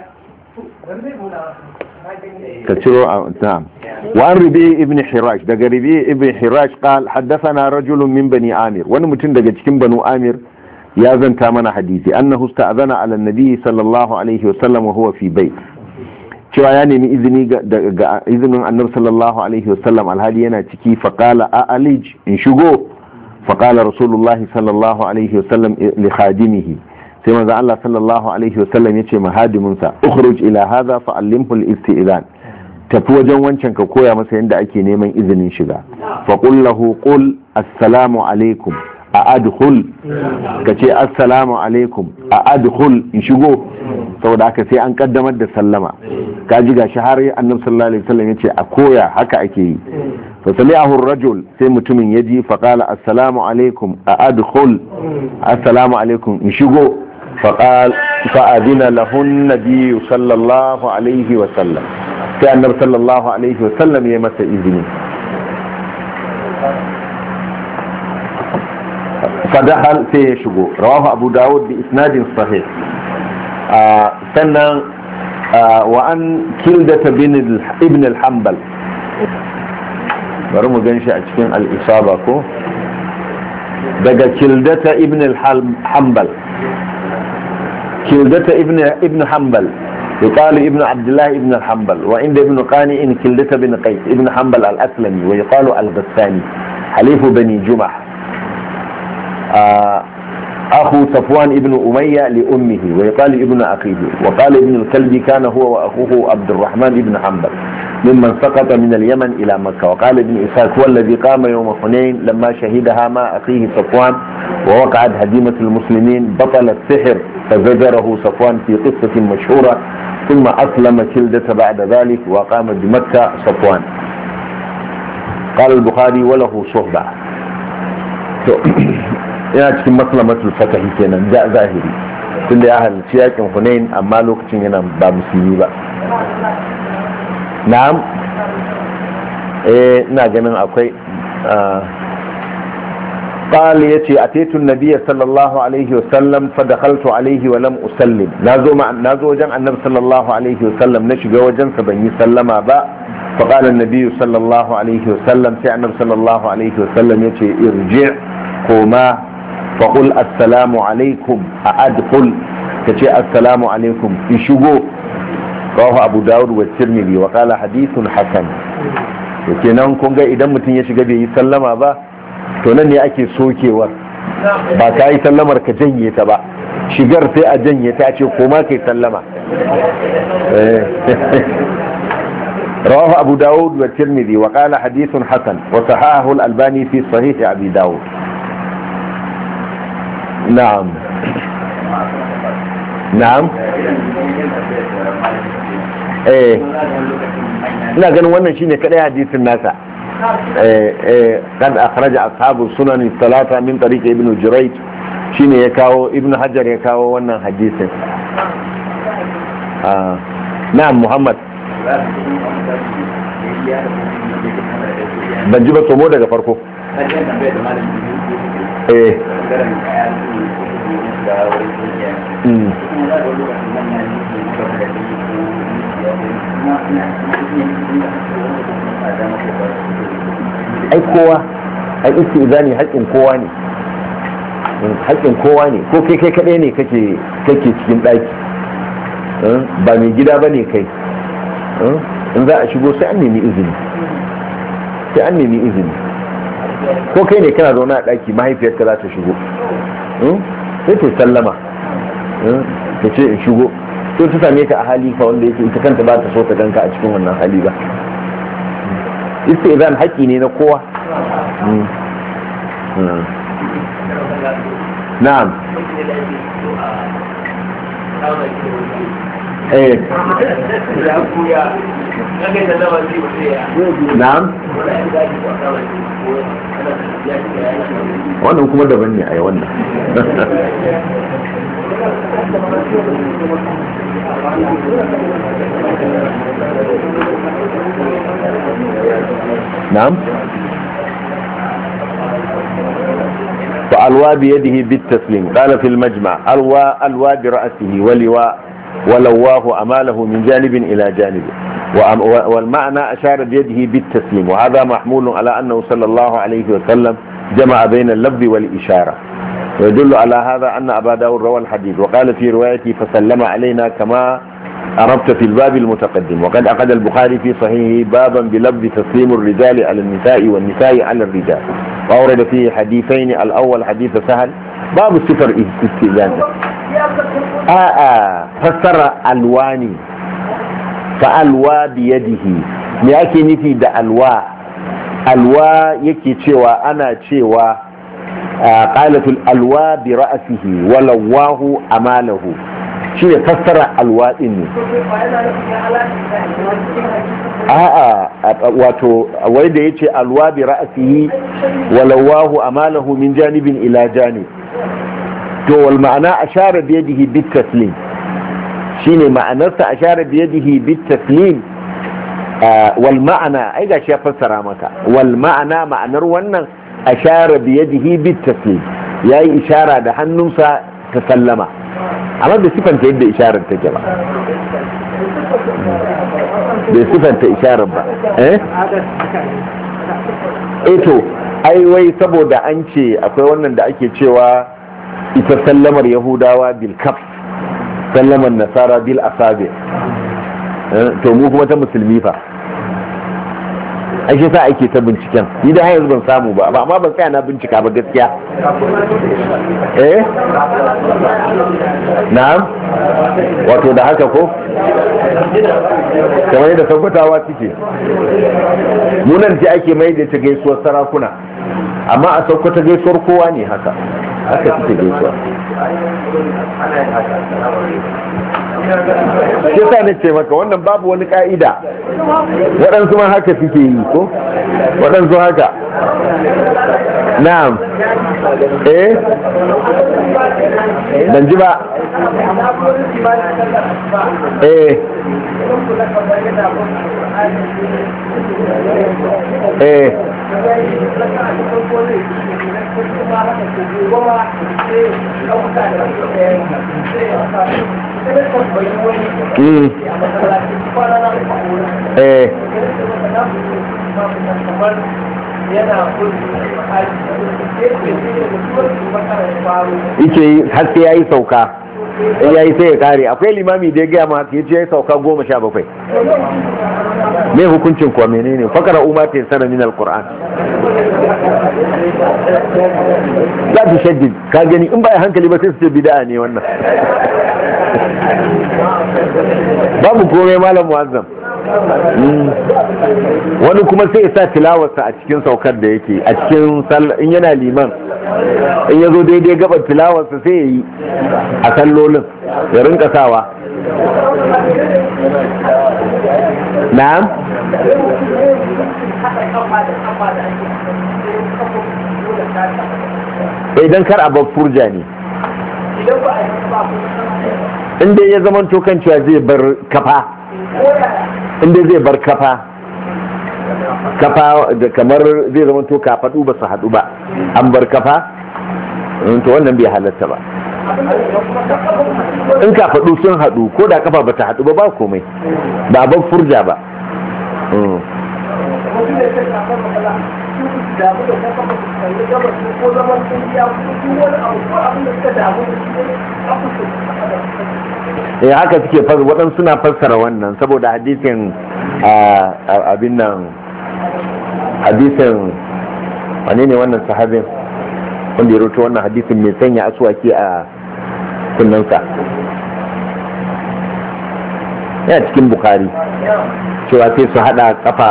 كثير نعم. وعن ربيع ابن حراش دق ربيع ابن حراش قال حدثنا رجل من بني عامر وانا متن دق cikin بنو عامر يا زنتا mana hadisi annahu sta'adana ala an-nabi sallallahu alaihi wasallam wa huwa fi bayt, cewa ya nemi izini ga izinin annabi sallallahu alaihi wasallam alhali yana ciki faqala a alij in shigo faqala rasulullahi sallallahu alaihi wasallam li khadimihi, sai manzo Allah sallallahu alaihi wasallam yace ma hadimin sa ukhruj ila hadha fa allimhu al-istizan, tafi wajen wancan ka koya masa yadda ake neman izinin shiga. fa qul lahu qul assalamu alaikum a adkhul, kace assalamu alaikum a adkhul in shigo, saboda haka sai an kaddamar da sallama. kaji gashi har annabi sallallahu alaihi wasallam yace a koya haka ake yi. fa sami'ahu ar-rajul, sai mutumin yaji fa qala assalamu alaikum a adkhul, assalamu alaikum in shigo. فقال فأذن له النبي صلى الله عليه وسلم, كان النبي صلى الله عليه وسلم يمس إذنه فدخل في شقو. رواه أبو داود بإسناد صحيح. آه سنة آه وأن كلدة بن ابن الحنبل برمو جنشي أتكين الإصابة كو دقى كلدة ابن الحنبل. كلدة ابن ابن حنبل يقال ابن عبد الله ابن الحنبل، وعند ابن قانئ كلدة بن قيس ابن حنبل الأسلمي، ويقال الغساني حليف بني جمح، آه أخو صفوان ابن أمية لأمه، ويقال ابن أخيه، وقال ابن الكلبي كان هو وأخوه عبد الرحمن ابن حنبل. ممن سقط من اليمن إلى مكة. وقال ابن إسحاق هو الذي قام يوم حنين لما شهدها مع أخيه صفوان ووقعت هزيمة المسلمين بطل السحر فزجره صفوان في قصة مشهورة ثم أسلم كلدة بعد ذلك وقام بمكة صفوان. قال البخاري وله صحبة. yana cikin maslamatul fatahi kenan da zahiri tun da ya halarci yakin Hunain amma lokacin yana ba musulmi ba. Na'am, eh ina ganin akwai قال يتي أتيت النبي صلى الله عليه وسلم فدخلت عليه ولم أسلم. نازو مع نازو وجن النبي صلى الله عليه وسلم نشجع وجن فبني سلم با. فقال النبي صلى الله عليه وسلم سيدنا صلى الله عليه وسلم يتي ارجع قوما فقل السلام عليكم أدخل كتي السلام عليكم يشجو. رواه أبو داود والترمذي وقال حديث حسن. kenan kun ga idan mutum ya shiga bai yi sallama ba to nan ne ake sokewar ba ka yi sallamar ka janye ta ba shigar sai a janye ta ce koma kai sallama. رواه أبو داود والترمذي وقال حديث حسن وصححه الألباني في صحيح أبي داود. نعم نعم ايه ina ganin wannan shine kadai hadisin nasa. قد أخرج أصحاب السنن الثلاثة من طريق ابن جريج شين يكاو ابن حجر يكاو وانا حديثه. آه. نعم محمد بنجيب الصمود daga farko. eh mm. ai kowa ai istizani haƙƙin kowa ne haƙƙin kowa ne ko kai kai kaɗai ne kake kake cikin ɗaki ba mai gida ba ne kai in za a shigo sai an nemi izini sai an nemi izini ko kai ne kana zaune a ɗaki mahaifiyarka za ta shigo sai ta sallama ta ce in shigo to ta same ka a hali fa wanda yake ita kanta ba ta so ta ganka a cikin wannan hali ba. istizan haƙƙi ne na kowa. na'am eh na'am wannan kuma daban ne ai wannan. نعم فألوى بيده بالتسليم. قال في المجمع ألوى ألوى برأسه ولواء ولواه أماله من جانب إلى جانب والمعنى أشار بيده بالتسليم وهذا محمول على أنه صلى الله عليه وسلم جمع بين اللفظ والإشارة ويدل على هذا أن أبا داود روى الحديث وقال في روايته فسلم علينا كما عرفت في الباب المتقدم. وقد أخذ البخاري في صحيحه بابا بلفظ تسليم الرجال على النساء والنساء على الرجال وأورد فيه حديثين الأول حديث سهل باب السفر استئذان آه آه فسر ألواني فألوى بيده لأكي نفي دا ألوى ألوى يكي تشوى أنا تشوى آه قالت الألوى برأسه ولواه أماله shi ne fassara alwaɗin ne. a'a wato wai da ya ce alwa bi ra'asihi walawahu amalahu min janibin ila janib to wal ma'ana ashara bi yadihi bit taslim shine ma'anarsa ashara bi yadihi bit taslim wal ma'ana ai gashi ya fassara maka wal ma'ana ma'anar wannan ashara bi yadihi bit taslim yayi ishara da hannunsa ta sallama amma bai sifanta yadda isharar take ba bai sifanta isharar ba eh eto ai wai saboda an ce akwai wannan da ake cewa ita sallamar yahudawa bil kaf sallamar nasara bil asabi to mu kuma ta musulmi fa ai shi sa ake ta binciken ni da yanzu ban samu ba amma ban tsaya na bincika ba gaskiya eh na'am wato da haka ko kamar yadda tabbatawa suke munan ce ake mai da ta gaisuwar sarakuna amma a sauko ta gaisuwar kowa ne haka haka suke gaisuwa shi sa na ce maka wannan babu wani ka'ida waɗansu ma haka suke yi ko waɗansu haka na'am eh ban ji ba eh eh Mm. Eh. Ice har sai ya yi sauka ya yi sai ya kare akwai limami da ya gaya ma ya ce ya yi sauka goma sha bakwai me hukuncin kuwa menene fakara umar ta yi sana min alkur'an za ta shaddid ka gani in ba ya hankali ba sai su ce bida'a ne wannan babu komai malam muazzam wani kuma sai ya sa tilawarsa a cikin saukar da yake a cikin in yana liman in ya zo daidai gabar tilawarsa sai ya yi a sallolin ya rinka sawa na'am idan kar a bar furja ne inda ya zama kan cewa zai bar kafa inda zai bar kafa kafa da kamar zai zama to kafaɗu ba su haɗu ba an bar kafa to wannan bai halatta ba in kafaɗu sun haɗu ko da kafa ba ta haɗu ba ba komai ba ban furja ba eh haka suke fara waɗansu suna fassara wannan saboda hadisin abin nan hadisin wane ne wannan sahabin wanda ya roto wannan hadisin mai sanya aswaki a kunnansa yana cikin bukari cewa sai su hada kafa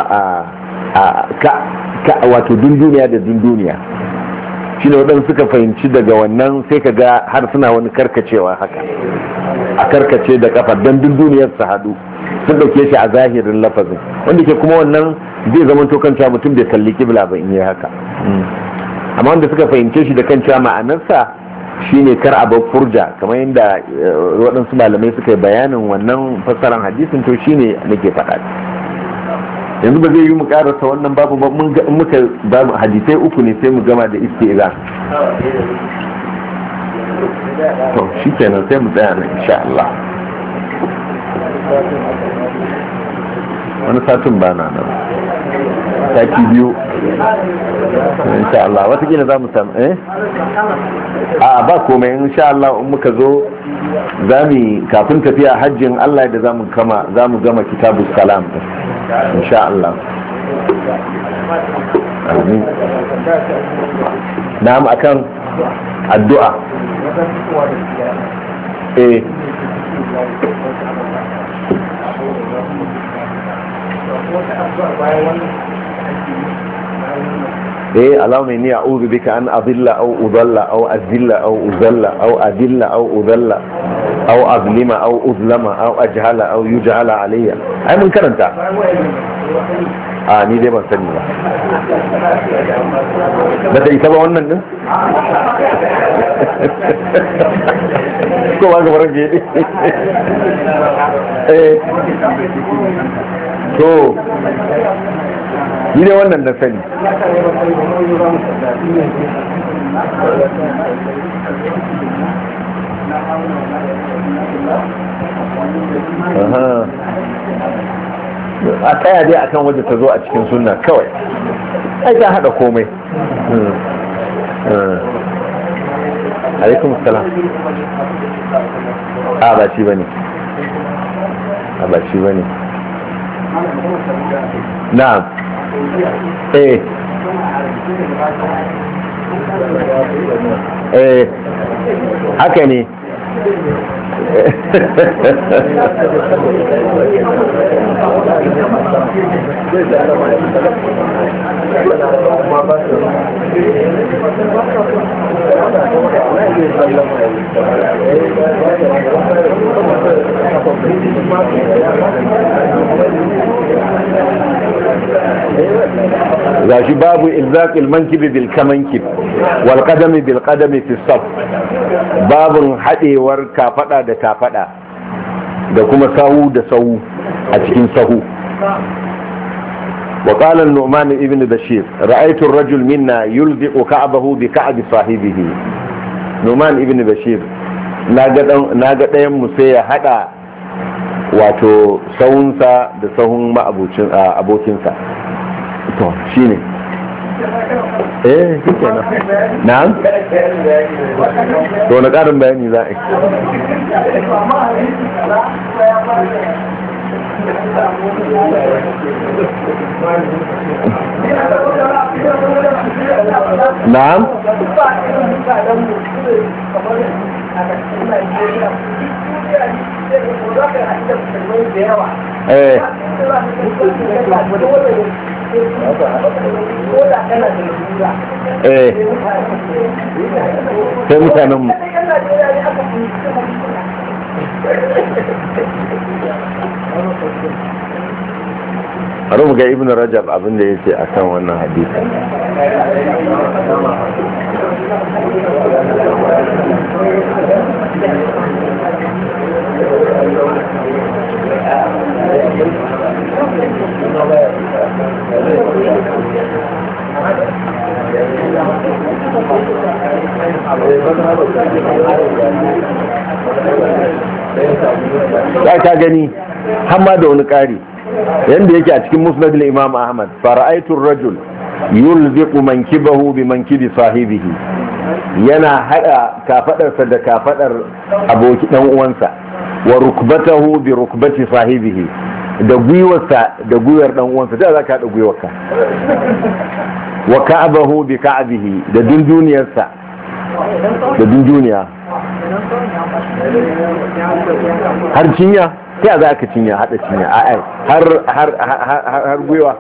a wato dunduniya da dunduniya shi ne waɗansu suka fahimci daga wannan sai ka ga har suna wani karkacewa haka a karkace da kafa don dunduniyar su haɗu sun ɗauke shi a zahirin lafazin wanda ke kuma wannan zai zama to kan cewa mutum bai kalli kibla ba in yi haka amma wanda suka fahimce shi da kan cewa ma'anarsa shine kar a bar furja kamar yadda waɗansu malamai suka yi bayanin wannan fassaran hadisin to shine nake faɗa yanzu ba zai yi mu karasa wannan babu ba mun muka babu hadisai uku ne sai mu gama da istiza to shikenan sai mu tsaya nan insha Allah wani satin ba na nan sati biyu insha Allah watakila za mu samu eh a ba komai insha Allah in muka zo za mu kafin tafiya hajjin Allah da za mu kama za mu gama kitabus salam insha Allah amin na'am akan addu'a eh ايه اللهم اني اعوذ بك ان اضل او اضل او اذل او اذل او اذل او اذل او اظلم او اظلم او اجهل او يجهل علي اي من karanta a ni dai ban sani ba ba ta isa ba wannan din ko ba ga barage ne eh to ni ne wannan da sani a tsaya dai akan waje ta zo a cikin sunna kawai ai ta hada komai alaikum salam a ba shi bane a ba shi bane na'am eh eh haka ne gashi babu ilzaqil mankibi bil kamankib wal qadami bil qadami fi saf, babun hadewar kafada da kafada da kuma sahu da sahu a cikin sahu. وقال النعمان ابن بشير رأيت الرجل منا يلزق كعبه بكعب صاحبه. نعمان ابن بشير naga ɗayan mu sai ya hada wato sahunsa da sahun abokinsa. To shine eh kike na na'am to na karin bayani za a yi. na'am eh eh sai mutanen mu a rumu ga ibn rajab abinda ya ce a kan wannan hadisi. ya ka gani hamma da wani ƙari yanda yake a cikin musnad al-imam ahmad fara'aytu ar-rajul yulziqu mankibahu bi mankibi sahibihi, yana hada kafadarsa da kafadar aboki dan uwansa, wa rukbatahu bi rukbati sahibihi, da gwiwarsa da gwiwar dan uwansa. da zaka hada gwiwarka, wa ka'abahu bi ka'bihi, da dunduniyarsa da dunduniya har cinya. sai za ka cinya hada cinya a har har har gwiwa.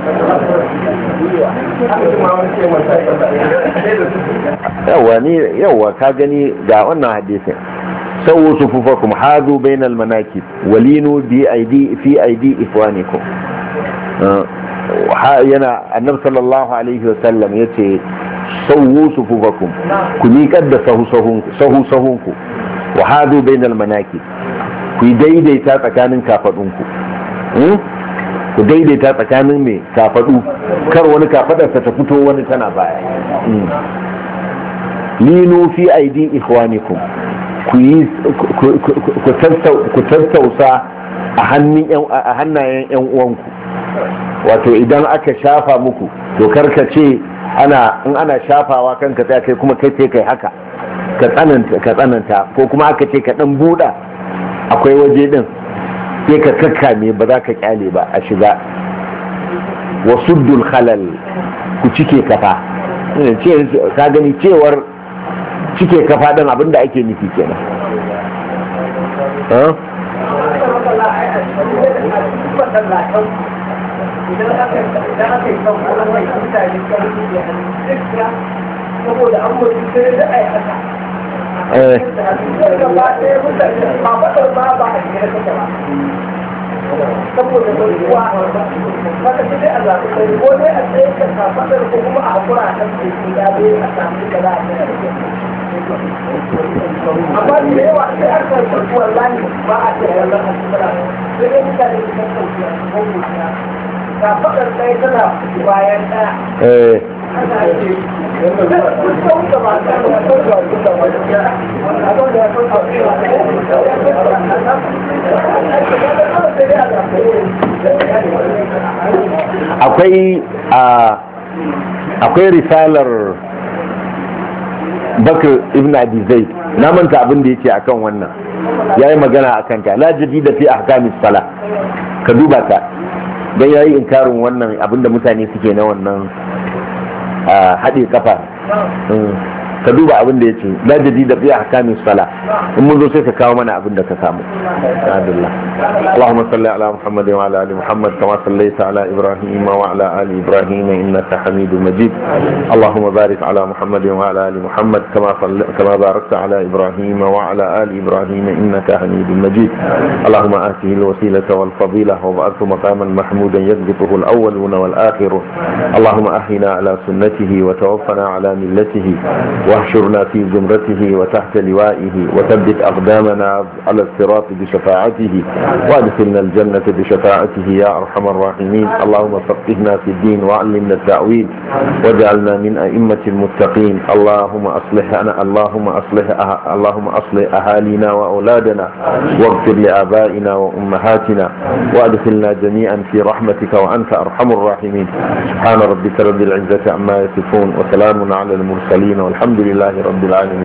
yawa ni yawa ka gani ga wannan hadisin sawu sufufakum hadu bainal manakib walinu bi aidi fi aidi ifwanikum. yana annabi sallallahu alaihi wasallam yace sawu sufufakum, ku miƙar da sahu sahu sahunku, wa hadu bainal manakib, ku daidaita tsakanin kafadunku. ku daidaita tsakanin mai kafadu, kar wani kafadarsa ta fito wani tana baya. linu fi aidi ikhwanikum, ku yi ku tattausa a hannayen yan uwanku. wato idan aka shafa muku to karka ce ana in ana shafawa kanka sai kai kuma kai sai kai haka ka tsananta ka tsananta ko kuma aka ce ka dan buda akwai waje din sai ka kakkame ba za ka kyale ba a shiga. wa suddul khalal, ku cike kafa. ce ka gani cewar cike kafa din abinda ake nufi kenan. idan aka yi kan wani mutane kan rufe hannun saboda an mutu sai da ai haka gaba ɗaya mutane ba faɗar ba ba a cikin kasa ba saboda mai kuwa haka sai dai a zaɓi kai ko dai a tsaye ka kafaɗar ko kuma a haƙura a kan teku ya bai a samu da za a tsaye amma da yawa sai aka karɓi wallahi ba a tsaye wannan a cikin sai dai mutane su kan kauce a cikin kauce kafaɗar ɗaya tana bayan ɗaya. akwai akwai risalar Bakr ibn Abi Zaid, na manta abin da yake akan wannan, yayi magana akan ta la jadida fi ahkamis sala, ka duba ta dan yayi inkarin wannan abinda mutane suke na wannan haɗe kafa. Ka duba abin da ya ce la jadida fi ahkami sala, in mun zo sai ka kawo mana abin da ka samu. Alhamdulillah. Allahumma salli ala Muhammad wa ala ali Muhammad kama sallaita ala Ibrahim wa ala ali Ibrahim innaka Hamidum Majid. Allahumma barik ala Muhammad wa ala ali Muhammad kama kama barakta ala Ibrahim wa ala ali Ibrahim innaka Hamidum Majid. Allahumma atihi al-wasilata wal fadila wa ba'athu maqaman mahmudan yaghbituhu al-awwaluna wal akhirun. Allahumma ahyina ala sunnatihi wa tawaffana ala millatihi واحشرنا في زمرته وتحت لوائه وثبت أقدامنا على الصراط بشفاعته وادخلنا الجنة بشفاعته يا أرحم الراحمين. اللهم فقهنا في الدين وعلمنا التأويل واجعلنا من أئمة المتقين. اللهم أصلح أنا اللهم أصلح أه... اللهم أصلح أهالينا وأولادنا واغفر لآبائنا وأمهاتنا وادخلنا جميعا في رحمتك وأنت أرحم الراحمين. سبحان ربك رب العزة عما يصفون وسلام على المرسلين والحمد لله رب العالمين.